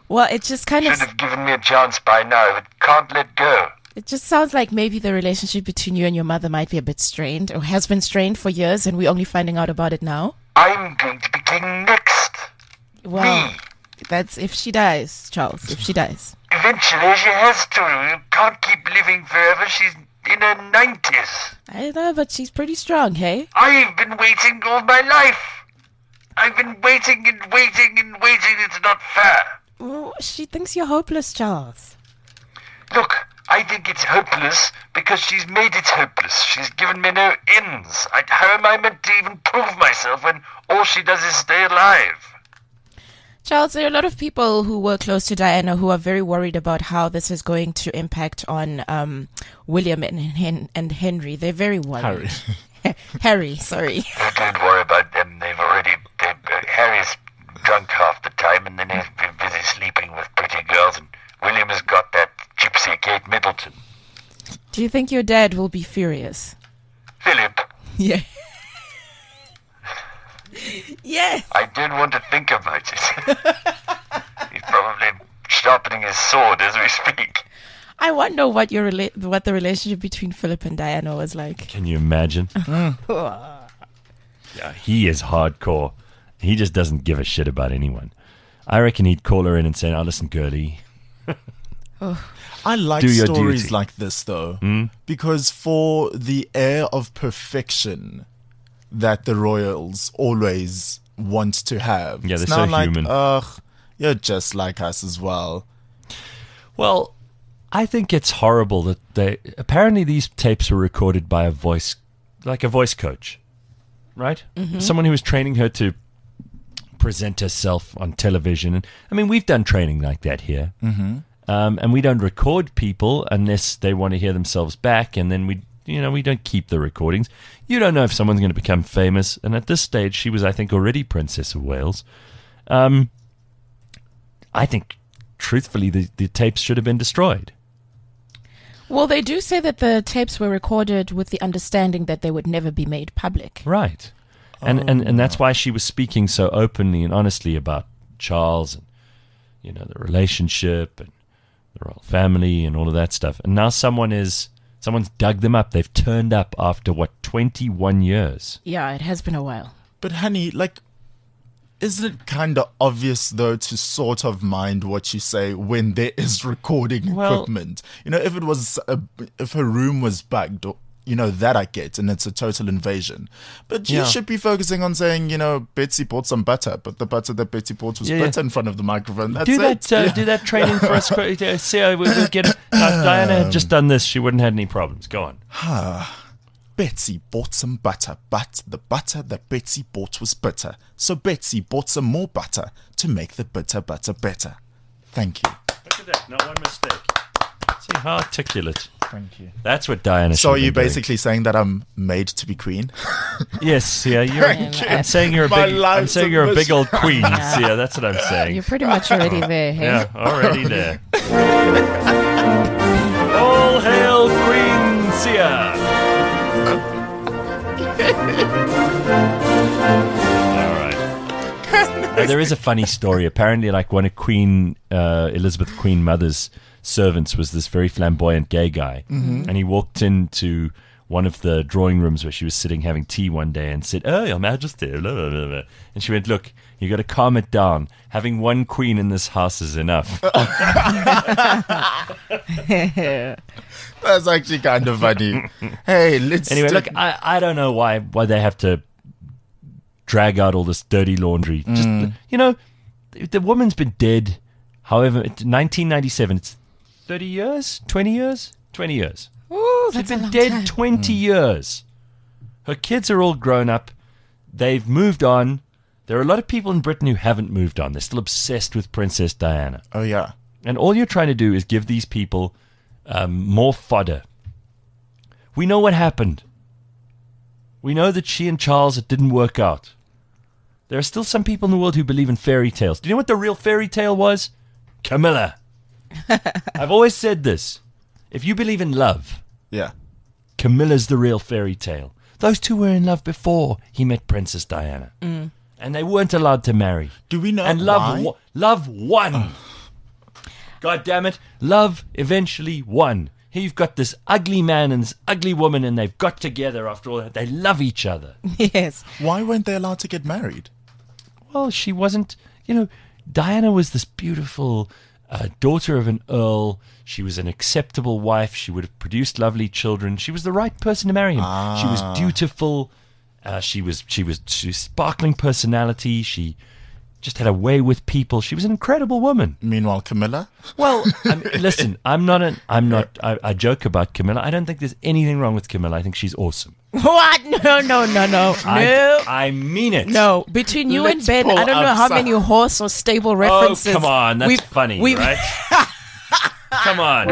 Well, it just kind Should of have given me a chance by now, but can't let go. it just sounds like maybe the relationship between you and your mother might be a bit strained, or has been strained for years, and we're only finding out about it now. I'm going to be king next. Well, Me. that's if she dies, Charles. If she dies. Eventually she has to. You can't keep living forever. She's in her nineties. I know, but she's pretty strong, hey? I've been waiting all my life. I've been waiting and waiting and waiting. It's not fair. Well, she thinks you're hopeless, Charles. Look, I think it's hopeless because she's made it hopeless. She's given me no ends. I, how am I meant to even prove myself when all she does is stay alive? Charles, there are a lot of people who were close to Diana who are very worried about how this is going to impact on um, William and, Hen- and Henry. They're very worried. Harry. Harry, sorry. Oh, don't worry about them. They've already... They, uh, Harry's drunk half the time and then he's been busy sleeping with pretty girls, and William has got that gypsy Kate Middleton. Do you think your dad will be furious? Philip, Yeah. Yes. I don't want to think about it. He's probably sharpening his sword as we speak. I wonder what your rela- what the relationship between Philip and Diana was like. Can you imagine? Yeah, he is hardcore. He just doesn't give a shit about anyone. I reckon he'd call her in and say, "Oh, listen, girlie." I like Do your stories duty. like this, though, Hmm? because for the air of perfection that the royals always want to have, Yeah, it's they're now so like, human. ugh, you're just like us as well. Well, I think it's horrible that they... Apparently these tapes were recorded by a voice... Like a voice coach, right? Mhm. Someone who was training her to present herself on television. And I mean, we've done training like that here. Mhm. Um, and we don't record people unless they want to hear themselves back, and then we... You know, we don't keep the recordings. You don't know if someone's going to become famous. And at this stage, she was, I think, already Princess of Wales. Um, I think, truthfully, the, the tapes should have been destroyed. Well, they do say that the tapes were recorded with the understanding that they would never be made public. Right. And, and and that's why she was speaking so openly and honestly about Charles and, you know, the relationship and the royal family and all of that stuff. And now someone is... Someone's dug them up. They've turned up after, what, twenty-one years? Yeah, it has been a while. But honey, like, isn't it kind of obvious, though, to sort of mind what you say when there is recording Well- equipment? You know, if it was, a, if her room was bugged, or, you know, that I get, and it's a total invasion. But you Yeah. should be focusing on saying, you know, Betsy bought some butter, but the butter that Betsy bought was Yeah, yeah. butter in front of the microphone. That's do it. that. Uh, Yeah. Do that training for us. quick. Uh, See how we, we'll get it. Now, if Diana had just done this, she wouldn't have had any problems. Go on. Betsy bought some butter, but the butter that Betsy bought was bitter. So Betsy bought some more butter to make the bitter butter better. Thank you. Look at that. Not one mistake. See how articulate. Thank you. That's what Diana. So should are have you been doing. basically saying that I'm made to be queen? Yes, yeah, you're. Thank you. I'm saying you're a My big. I'm life's saying a you're a big mission. old queen. Yeah. Yeah, that's what I'm saying. You're pretty much already there, hey? Yeah, already there. All hail Queen Sia! All right. Uh, there is a funny story. Apparently, like one of Queen uh, Elizabeth Queen Mother's servants was this very flamboyant gay guy, Mhm. and he walked into one of the drawing rooms where she was sitting having tea one day and said, "Oh, Your Majesty," blah, blah, blah, blah. And she went, "Look, you got to calm it down. Having one queen in this house is enough." That's actually kind of funny. Hey, let's Anyway, do- look, I, I don't know why why they have to drag out all this dirty laundry. Just Mm. you know, the, the woman's been dead. However, it's nineteen ninety-seven. It's thirty years, twenty years, twenty years. Ooh, She's that's a been long dead time. twenty years. Her kids are all grown up. They've moved on. There are a lot of people in Britain who haven't moved on. They're still obsessed with Princess Diana. Oh, yeah. And all you're trying to do is give these people um, more fodder. We know what happened. We know that she and Charles, it didn't work out. There are still some people in the world who believe in fairy tales. Do you know what the real fairy tale was? Camilla. I've always said this. If you believe in love, Yeah. Camilla's the real fairy tale. Those two were in love before he met Princess Diana. Mm. And they weren't allowed to marry. Do we know And love, why? wo- love won. God damn it, love eventually won. Here you've got this ugly man and this ugly woman, and they've got together after all that. They love each other. Yes. Why weren't they allowed to get married? Well, she wasn't, you know, Diana was this beautiful uh, daughter of an earl. She was an acceptable wife. She would have produced lovely children. She was the right person to marry him. Ah. She was dutiful. Uh, she was she was she was sparkling personality. She just had a way with people. She was an incredible woman. Meanwhile, Camilla? Well, I mean, listen, I'm not an I'm not I, I joke about Camilla. I don't think there's anything wrong with Camilla. I think she's awesome. What? No, no, no, no. I, No. I mean it. No. Between you Let's and Ben, pull I don't know up how some- many horse or stable Oh, references. come on. That's we've- funny, we've- right? Come on.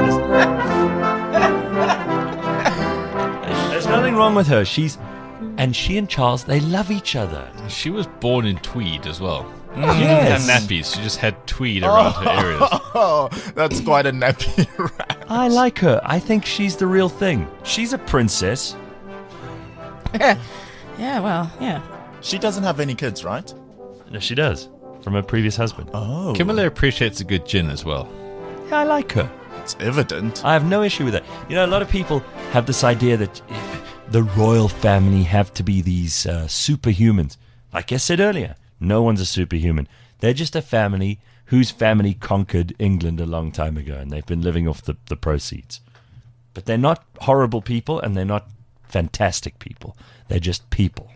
There's nothing wrong with her. She's and she and Charles, they love each other. She was born in tweed as well. Mm. She didn't Yes. have nappies. She just had tweed around her areas. Oh, that's quite a nappy rat. I like her. I think she's the real thing. She's a princess. Yeah, well, yeah. She doesn't have any kids, right? No, she does. From her previous husband. Oh. Camilla appreciates a good gin as well. Yeah, I like her. It's evident. I have no issue with that. You know, a lot of people have this idea that eh, the royal family have to be these uh, superhumans. Like I said earlier, no one's a superhuman. They're just a family whose family conquered England a long time ago, and they've been living off the, the proceeds. But they're not horrible people, and they're not fantastic people. They're just people.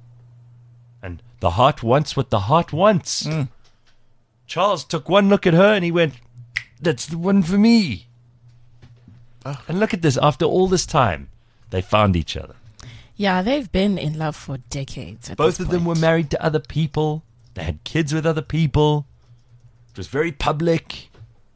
And the heart wants what the heart wants. Mm. Charles took one look at her, and he went, that's the one for me. Oh. And look at this. After all this time, they found each other. Yeah, they've been in love for decades. At Both this of them were point. married to other people. They had kids with other people. It was very public.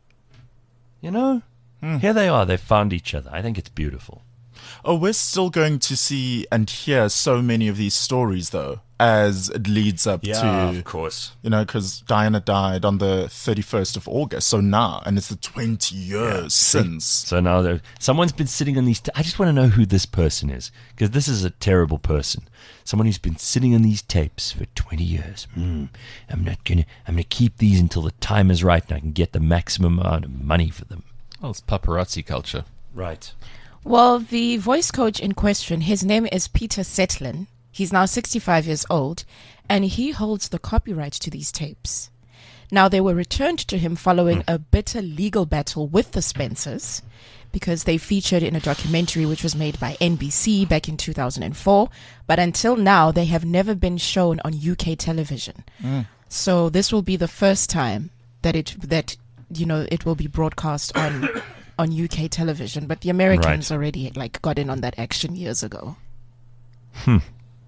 You know? Here they are. They found each other. I think it's beautiful. Oh, we're still going to see and hear so many of these stories, though, as it leads up to, of course. you know, because Diana died on the thirty-first of August. So now, and it's the twenty years since. So now there- someone's been sitting on these. T- I just want to know who this person is, because this is a terrible person. Someone who's been sitting on these tapes for twenty years. Mm, I'm not gonna. I'm gonna keep these until the time is right and I can get the maximum amount of money for them. Well, it's paparazzi culture. Right. Well, the voice coach in question, his name is Peter Setlin. He's now sixty-five years old, and he holds the copyright to these tapes. Now, they were returned to him following a bitter legal battle with the Spencers, because they featured in a documentary which was made by N B C back in two thousand four. But until now, they have never been shown on U K television. Mm. So this will be the first time that it that you know it will be broadcast on on U K television. But the Americans Right. already like got in on that action years ago. Hmm.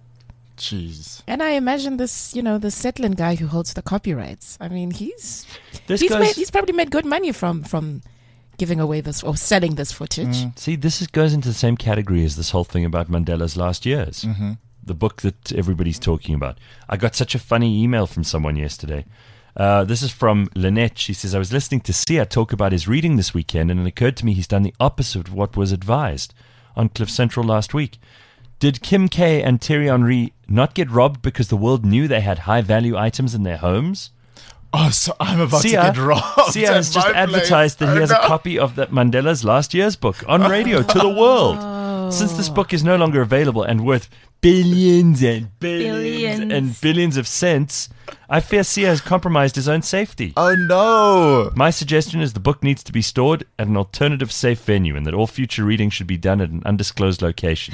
Jeez. And I imagine this, you know, the Setlin guy who holds the copyrights. I mean, he's This he's, goes- made, he's probably made good money from from giving away this or selling this footage. See, this is, goes into the same category as this whole thing about Mandela's last years. Mhm. The book that everybody's talking about. I got such a funny email from someone yesterday. Uh, this is from Lynette. She says, I was listening to Sia talk about his reading this weekend, and it occurred to me he's done the opposite of what was advised on Cliff Central last week. Did Kim K and Thierry Henry not get robbed because the world knew they had high-value items in their homes? Oh, so I'm about Sia, to get robbed. Sia at has just my advertised place. that he I has a know. copy of that Mandela's last year's book on radio to the world. Since this book is no longer available and worth billions and billions, Billions. and billions of cents, I fear Sia has compromised his own safety. Oh no! My suggestion is the book needs to be stored at an alternative safe venue and that all future reading should be done at an undisclosed location.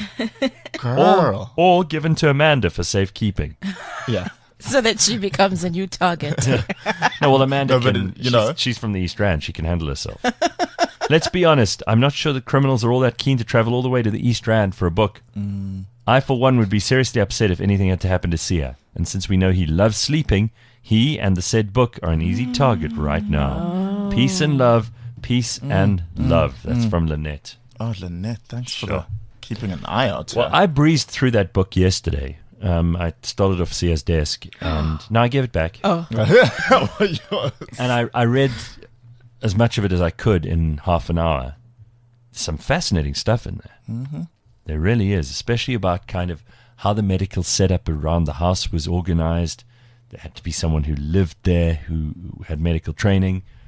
Girl. Or, or given to Amanda for safekeeping. Yeah. So that she becomes a new target. No, well, Amanda No, but, can, you she's, know. she's from the East Rand. She can handle herself. Let's be honest. I'm not sure that criminals are all that keen to travel all the way to the East Rand for a book. Mm. I, for one, would be seriously upset if anything had to happen to Sia. And since we know he loves sleeping, he and the said book are an easy target right now. Peace and love. Peace and love. That's Mm. from Lynette. Oh, Lynette, thanks for Sure. the, keeping an eye out. Well, I breezed through that book yesterday. Um, I stole it off Sia's desk, and now I gave it back. Oh. And I, I read as much of it as I could in half an hour. Some fascinating stuff in there. Mm-hmm. There really is, especially about kind of how the medical setup around the house was organized. There had to be someone who lived there, who had medical training.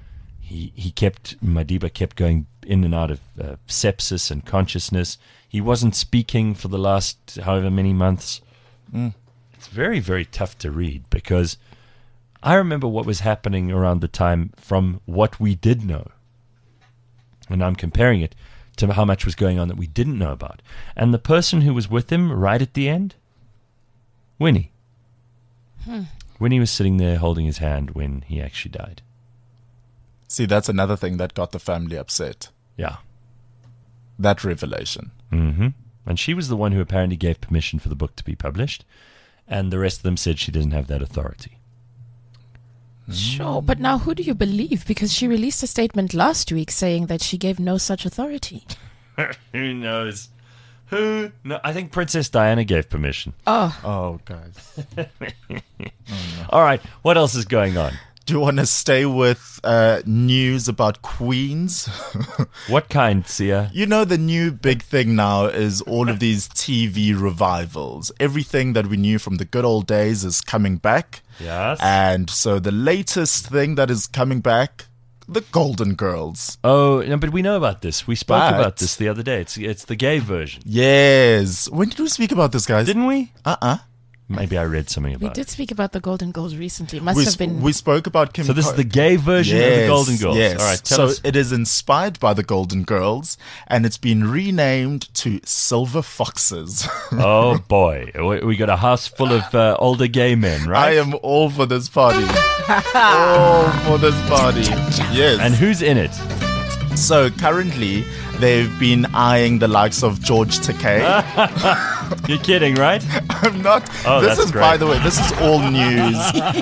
he he kept Madiba kept going in and out of uh, sepsis and consciousness. He wasn't speaking for the last however many months. Mm. It's very, very tough to read because I remember what was happening around the time from what we did know. And I'm comparing it to how much was going on that we didn't know about. And the person who was with him right at the end, Winnie. Hmm. Winnie was sitting there holding his hand when he actually died. See, that's another thing that got the family upset. Yeah. That revelation. Mm-hmm. And she was the one who apparently gave permission for the book to be published. And the rest of them said she doesn't have that authority. Sure, but now who do you believe? Because she released a statement last week saying that she gave no such authority. Who knows? Who? No, I think Princess Diana gave permission. Oh. Oh, guys. oh, no. All right. What else is going on? Do you want to stay with uh, news about queens? What kind, Sia? You know, the new big thing now is all of these T V revivals. Everything that we knew from the good old days is coming back. Yes. And so the latest thing that is coming back, the Golden Girls. Oh, no, but we know about this. We spoke But- about this the other day. It's it's the gay version. Yes. When did we speak about this, guys? Didn't we? Uh-uh. Maybe I read something We about did it. speak about the Golden Girls recently. Must we, have sp- been. we spoke about Kim So this Ko- is the gay version of the Golden Girls. Yes. All right, tell so us. it is inspired by the Golden Girls, and it's been renamed to Silver Foxes. Oh, boy. We, we got a house full of uh, older gay men, right? I am all for this party. all for this party. Yes. And who's in it? So currently, they've been eyeing the likes of George Takei. You're kidding, right? I'm not. Oh, this that's is, great. by the way, this is all news.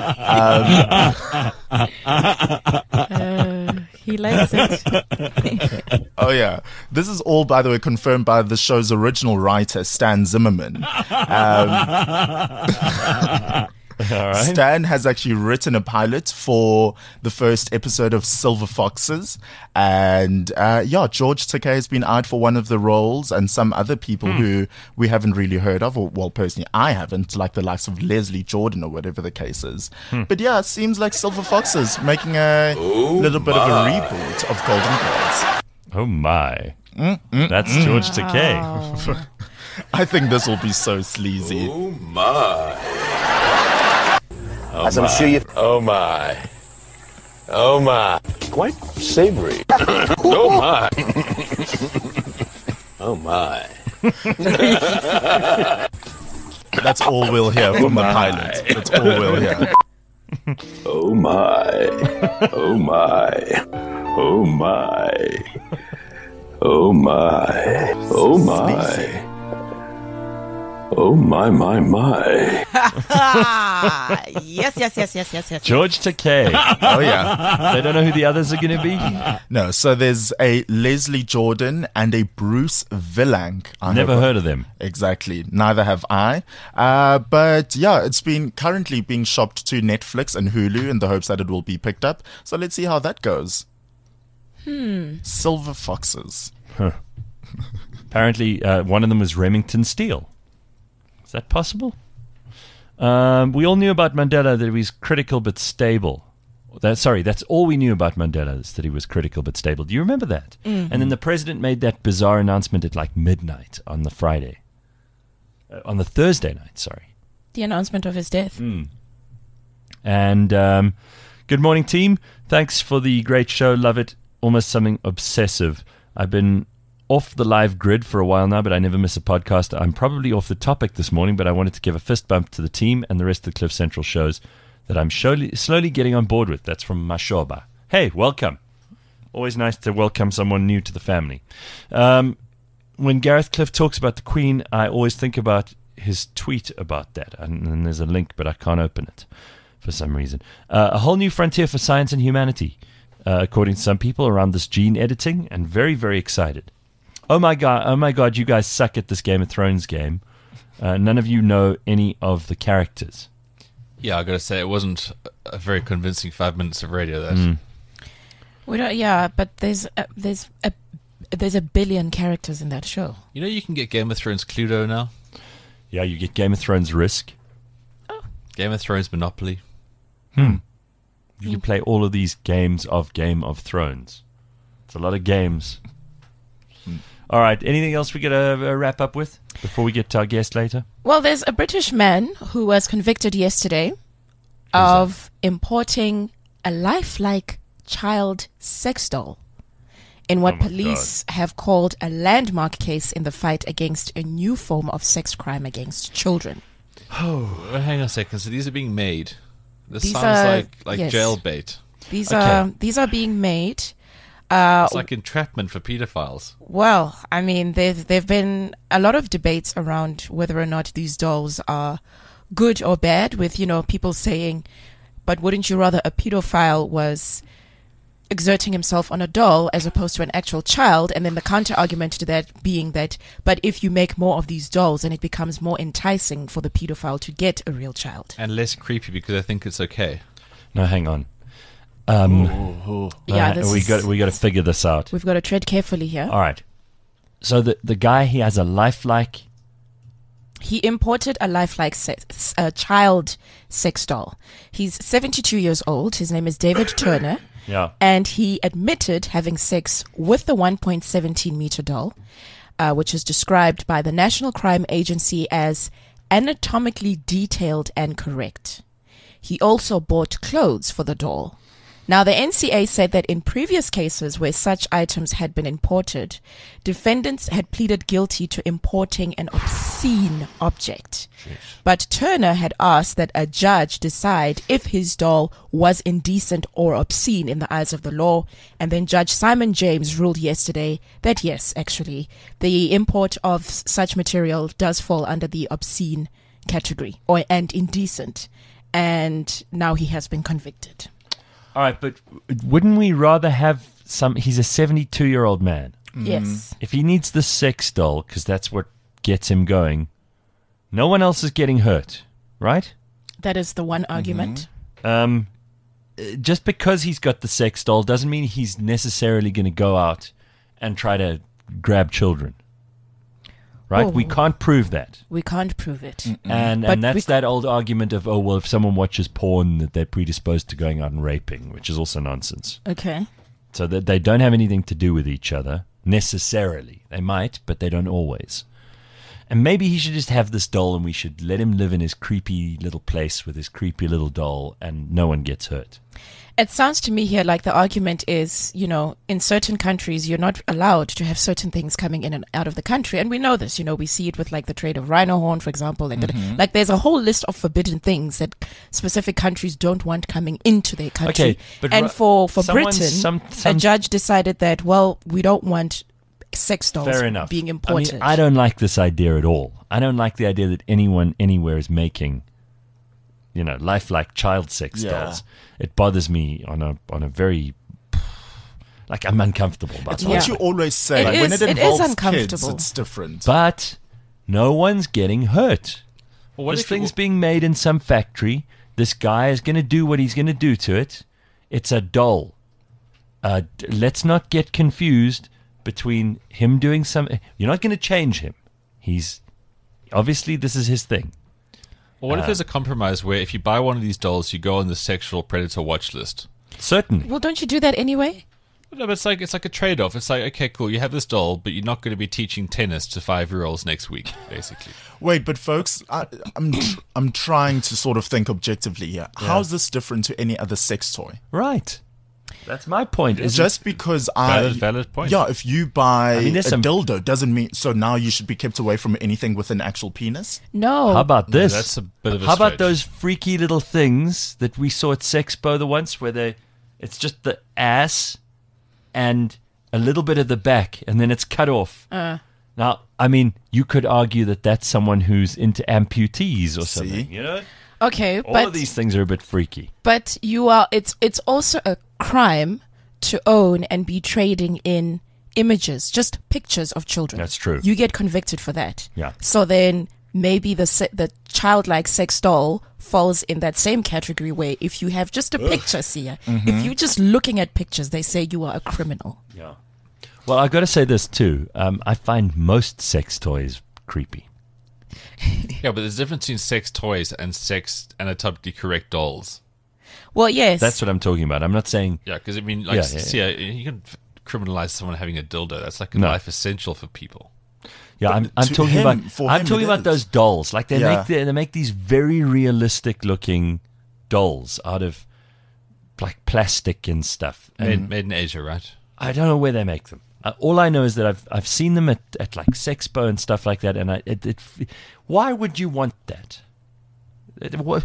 Um, uh, he likes it. oh, yeah. This is all, by the way, confirmed by the show's original writer, Stan Zimmerman. Um, All right. Stan has actually written a pilot for the first episode of Silver Foxes. And uh, yeah, George Takei has been out for one of the roles, and some other people Hmm. who we haven't really heard of, or well, personally, I haven't, like the likes of Leslie Jordan or whatever the case is. Hmm. But yeah, it seems like Silver Foxes making a little bit of a reboot of Golden Girls. Oh, my. Mm, mm, That's mm. George Takei. I think this will be so sleazy. Oh my. Oh As I'm my. sure you- Oh my. Oh my. Quite savory. Oh my. Oh my. That's all we'll hear from the pilot. That's all we'll hear. Oh my. Oh my. Oh my. Oh my. Oh my. Oh my, my, my. yes, yes, yes, yes, yes, yes. George Takei. Oh, yeah. They don't know who the others are going to be? No, so there's a Leslie Jordan and a Bruce Vilank. I Never hope- heard of them. Exactly. Neither have I. Uh, but yeah, it's been currently being shopped to Netflix and Hulu in the hopes that it will be picked up. So let's see how that goes. Hmm. Silver Foxes. Huh. Apparently, uh, one of them was Remington Steele. Is that possible? Um, we all knew about Mandela that he was critical but stable. That, sorry, that's all we knew about Mandela, is that he was critical but stable. Do you remember that? Mhm. And then the president made that bizarre announcement at like midnight on the Friday. Uh, on the Thursday night, sorry. The announcement of his death. Mm. And um, good morning, team. Thanks for the great show. Love it. Almost something obsessive. I've been off the live grid for a while now, but I never miss a podcast. I'm probably off the topic this morning, but I wanted to give a fist bump to the team and the rest of the Cliff Central shows that I'm slowly, slowly getting on board with. That's from Mashoba. Hey, welcome. Always nice to welcome someone new to the family. Um, when Gareth Cliff talks about the Queen, I always think about his tweet about that. And, and there's a link, but I can't open it for some reason. Uh, a whole new frontier for science and humanity, uh, according to some people, around this gene editing, and very, very excited. Oh my god! Oh my god! You guys suck at this Game of Thrones game. Uh, none of you know any of the characters. Yeah, I gotta say it wasn't a very convincing five minutes of radio. That Mm. We don't. Yeah, but there's a, there's a there's a billion characters in that show. you know you can get Game of Thrones Cluedo now. Yeah, you get Game of Thrones Risk. Game of Thrones Monopoly. Hmm. You can play all of these games of Game of Thrones. It's a lot of games. All right. Anything else we got to uh, wrap up with before we get to our guest later? Well, there's a British man who was convicted yesterday of importing a lifelike child sex doll in what Oh my police have called a landmark case in the fight against a new form of sex crime against children. Oh, well, hang on a second. So these are being made. This These sounds are- like like yes. jail bait. These Okay. are these are being made. Uh, It's like entrapment for pedophiles. Well, I mean, there've there've been a lot of debates around whether or not these dolls are good or bad. With you know people saying, "But wouldn't you rather a pedophile was exerting himself on a doll as opposed to an actual child?" And then the counter argument to that being that, "But if you make more of these dolls, then it becomes more enticing for the pedophile to get a real child." And less creepy because I think it's okay. No, hang on. Um, Yeah, uh, this we is- got we got to figure this out. We've got to tread carefully here. All right. So the the guy, he has a lifelike. He imported a lifelike sex, a child sex doll. He's seventy-two years old. His name is David Turner. Yeah. And he admitted having sex with the one point one seven meter doll, uh, which is described by the National Crime Agency as anatomically detailed and correct. He also bought clothes for the doll. Now, the N C A said that in previous cases where such items had been imported, defendants had pleaded guilty to importing an obscene object. But Turner had asked that a judge decide if his doll was indecent or obscene in the eyes of the law, and then Judge Simon James ruled yesterday that yes, actually, the import of such material does fall under the obscene category or and indecent, and now he has been convicted. All right, but wouldn't we rather have some? He's a seventy-two-year-old man. Yes. If he needs the sex doll, because that's what gets him going, no one else is getting hurt, right? That is the one argument. Um, uh, just because he's got the sex doll doesn't mean he's necessarily going to go out and try to grab children, right? Oh. We can't prove that. We can't prove it. And But and that's we- that old argument of, oh, well, if someone watches porn, that they're predisposed to going out and raping, which is also nonsense. Okay. So that they don't have anything to do with each other, necessarily. They might, but they don't always. And maybe he should just have this doll and we should let him live in his creepy little place with his creepy little doll and no one gets hurt. It sounds to me here like the argument is, you know, in certain countries, you're not allowed to have certain things coming in and out of the country. And we know this, you know, we see it with like the trade of rhino horn, for example. And Mhm. like there's a whole list of forbidden things that specific countries don't want coming into their country. Okay, but and ri- for, for someone- Britain, some- some- a judge decided that, well, we don't want sex dolls Fair enough. being I imported. mean, I don't like this idea at all. I don't like the idea that anyone anywhere is making, you know, lifelike child sex Yeah. dolls. It bothers me on a on a very, like, I'm uncomfortable about It's it. what you always say. It when is- it it is involves kids, uncomfortable. it's different. But no one's getting hurt. Well, what this if it thing's w- being made in some factory. This guy is going to do what he's going to do to it. It's a doll. Uh, d- let's not get confused between him doing some. You're not going to change him. He's obviously this is his thing. Well, what Uh, if there's a compromise where if you buy one of these dolls, you go on the sexual predator watch list? Certainly. Well, don't you do that anyway? No, but it's like it's like a trade-off. It's like, okay, cool, you have this doll, but you're not going to be teaching tennis to five-year-olds next week, basically. Wait, but folks, I, I'm tr- I'm trying to sort of think objectively here. How is this different to any other sex toy? Right. That's my point. Is Just because I Valid- valid point. Yeah, if you buy I mean, a there's some- dildo, doesn't mean so now you should be kept away from anything with an actual penis. No. How about this? That's a bit of a How about stretch. those freaky little things that we saw at Sexpo the once, where they, it's just the ass and a little bit of the back, and then it's cut off. Uh. Now, I mean, you could argue that that's someone who's into amputees or See? something. You know, Okay, all but of these things are a bit freaky. but you are it's it's also a crime to own and be trading in images, just pictures of children. That's true. You get convicted for that. Yeah. So then maybe the se- the childlike sex doll falls in that same category where if you have just a picture, Sia, Mhm. if you're just looking at pictures, they say you are a criminal. Yeah. Well, I got to say this too. Um, I find most sex toys creepy. Yeah, but there's a difference between sex toys and sex anatomically correct dolls. Well, yes. That's what I'm talking about. I'm not saying. Yeah, because I mean, like, Yeah, s- yeah, yeah, you can f- criminalize someone having a dildo. That's like a No. life essential for people. Yeah, I'm, I'm to talking him- about. for I'm him talking it about is. those dolls. Like they Yeah. make the, they make these very realistic looking dolls out of like plastic and stuff. And Made, made in Asia, right? I don't know where they make them. Uh, all I know is that I've I've seen them at, at like Sexpo and stuff like that. And I it, it why would you want that? It, what?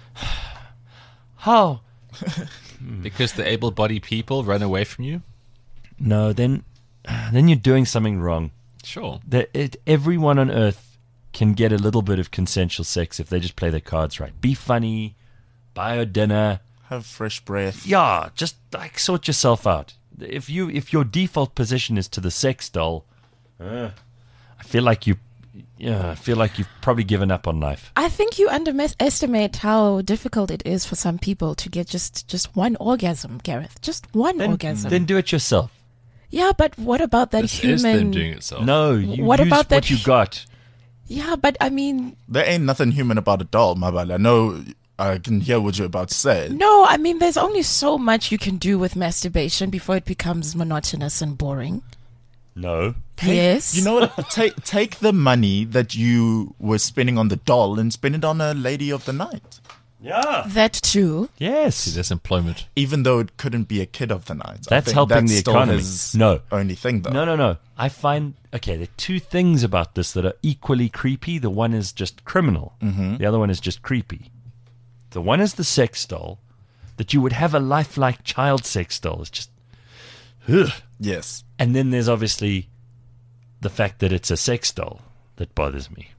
How? Because the able-bodied people run away from you. No, then then you're doing something wrong. Sure. That it, everyone on Earth can get a little bit of consensual sex if they just play their cards right. Be funny, buy a dinner, Have fresh breath. yeah, just like sort yourself out. If you if your default position is to the sex doll, uh, I feel like you, yeah, I feel like you've probably given up on life. I think you underestimate how difficult it is for some people to get just, just one orgasm, Gareth. Just one Then, orgasm. then do it yourself. yeah, but what about that This human? is them doing it self. No, you What use about that what you hu- got. Yeah, but I mean, There ain't nothing human about a doll, Mabala. I know I can hear what you're about to say. no, I mean, there's only so much you can do with masturbation before it becomes monotonous and boring. No. Yes. You know what? take take the money that you were spending on the doll and spend it on a lady of the night. Yeah. That too. Yes. See, there's employment. Even though it couldn't be a kid of the night. I That's think helping that's the still economy. his No. only thing though. No, no, no. I find, okay, there are two things about this that are equally creepy. The one is just criminal, Mm-hmm. the other one is just creepy. The one is the sex doll, that you would have a lifelike child sex doll. It's just, ugh. Yes. And then there's obviously the fact that it's a sex doll that bothers me.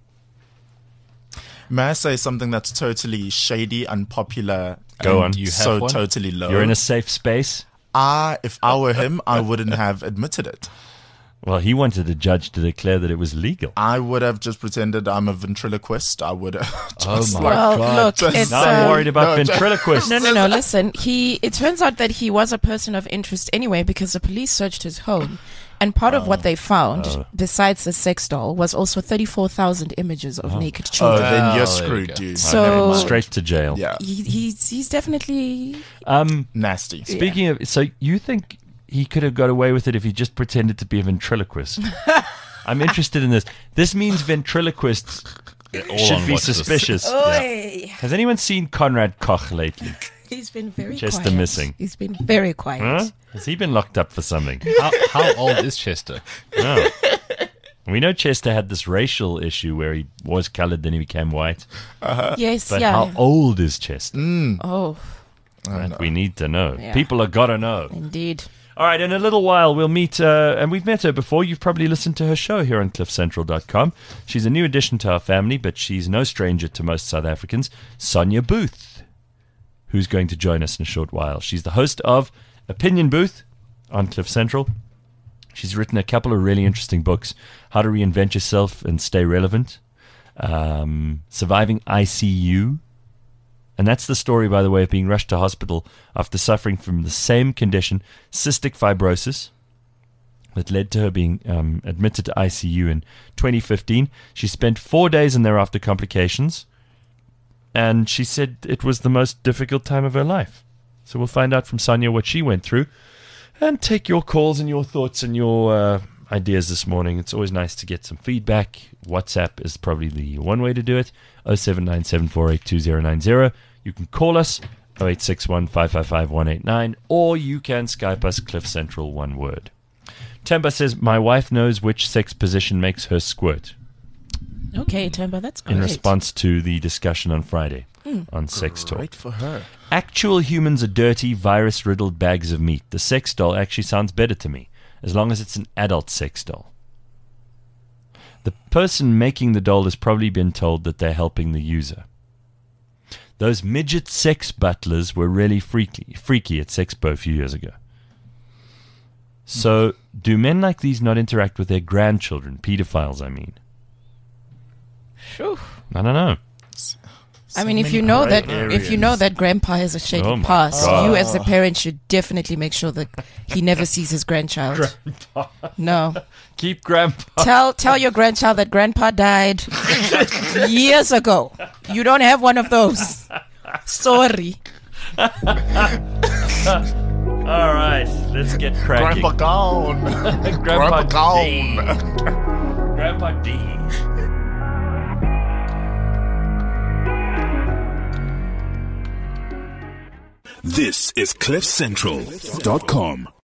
May I say something that's totally shady, unpopular, Go and on. You have so one? totally low? You're in a safe space? I, if I were him, I wouldn't have admitted it. Well, he wanted the judge to declare that it was legal. I would have just pretended I'm a ventriloquist. I would have just my like, Well, God. look, Just- it's, Now I'm uh, worried about no, just- ventriloquists. No, no, no. Listen, he. It turns out that he was a person of interest anyway because the police searched his home, and part of what they found, Oh. besides the sex doll, was also thirty-four thousand images of naked Oh, children. then Well, you're there you screwed, go. dude. So- Never mind. Straight to jail. Yeah, He, he's he's definitely. Um, nasty. Speaking of, so you think he could have got away with it if he just pretended to be a ventriloquist? I'm interested in this. This means ventriloquists all should on be watch list. suspicious. Oi. Has anyone seen Conrad Koch lately? He's been very Chester quiet. missing. He's been very quiet. Huh? Has he been locked up for something? How, how old is Chester? No. We know Chester had this racial issue where he was colored, then he became white. Yes, But yeah. how old is Chester? Oh, That we need to know. Yeah. People have got to know. indeed. All right, in a little while, we'll meet, uh, and we've met her before. You've probably listened to her show here on cliff central dot com. She's a new addition to our family, but she's no stranger to most South Africans. Sonia Booth, who's going to join us in a short while. She's the host of Opinion Booth on Cliff Central. She's written a couple of really interesting books: How to Reinvent Yourself and Stay Relevant, um, Surviving I C U. And that's the story, by the way, of being rushed to hospital after suffering from the same condition, cystic fibrosis, that led to her being um, admitted to I C U in twenty fifteen. She spent four days in there after complications, and she said it was the most difficult time of her life. So we'll find out from Sonia what she went through, and take your calls and your thoughts and your uh, ideas this morning. It's always nice to get some feedback. WhatsApp is probably the one way to do it. oh seven nine seven four eight two zero nine zero. You can call us oh eight six one, five five five, one eight nine, or you can Skype us Cliff Central, one word. Temba says, my wife knows which sex position makes her squirt, Okay, Temba, that's great. in response to the discussion on Friday on Sex Talk. Great for her. Actual humans are dirty, virus-riddled bags of meat. The sex doll actually sounds better to me, as long as it's an adult sex doll. The person making the doll has probably been told that they're helping the user. Those midget sex butlers were really freaky, freaky at Sexpo a few years ago. So, do men like these not interact with their grandchildren? Pedophiles, I mean. Phew. I don't know. I mean, if many you know gray that if you know that grandpa has a shady Oh my past, God. you as a parent should definitely make sure that he never sees his grandchild. No. Keep grandpa. Tell tell your grandchild that grandpa died years ago. You don't have one of those. Sorry. All right, let's get cracking. Grandpa gone. Grandpa, Grandpa D. gone. Grandpa D. This is cliff central dot com.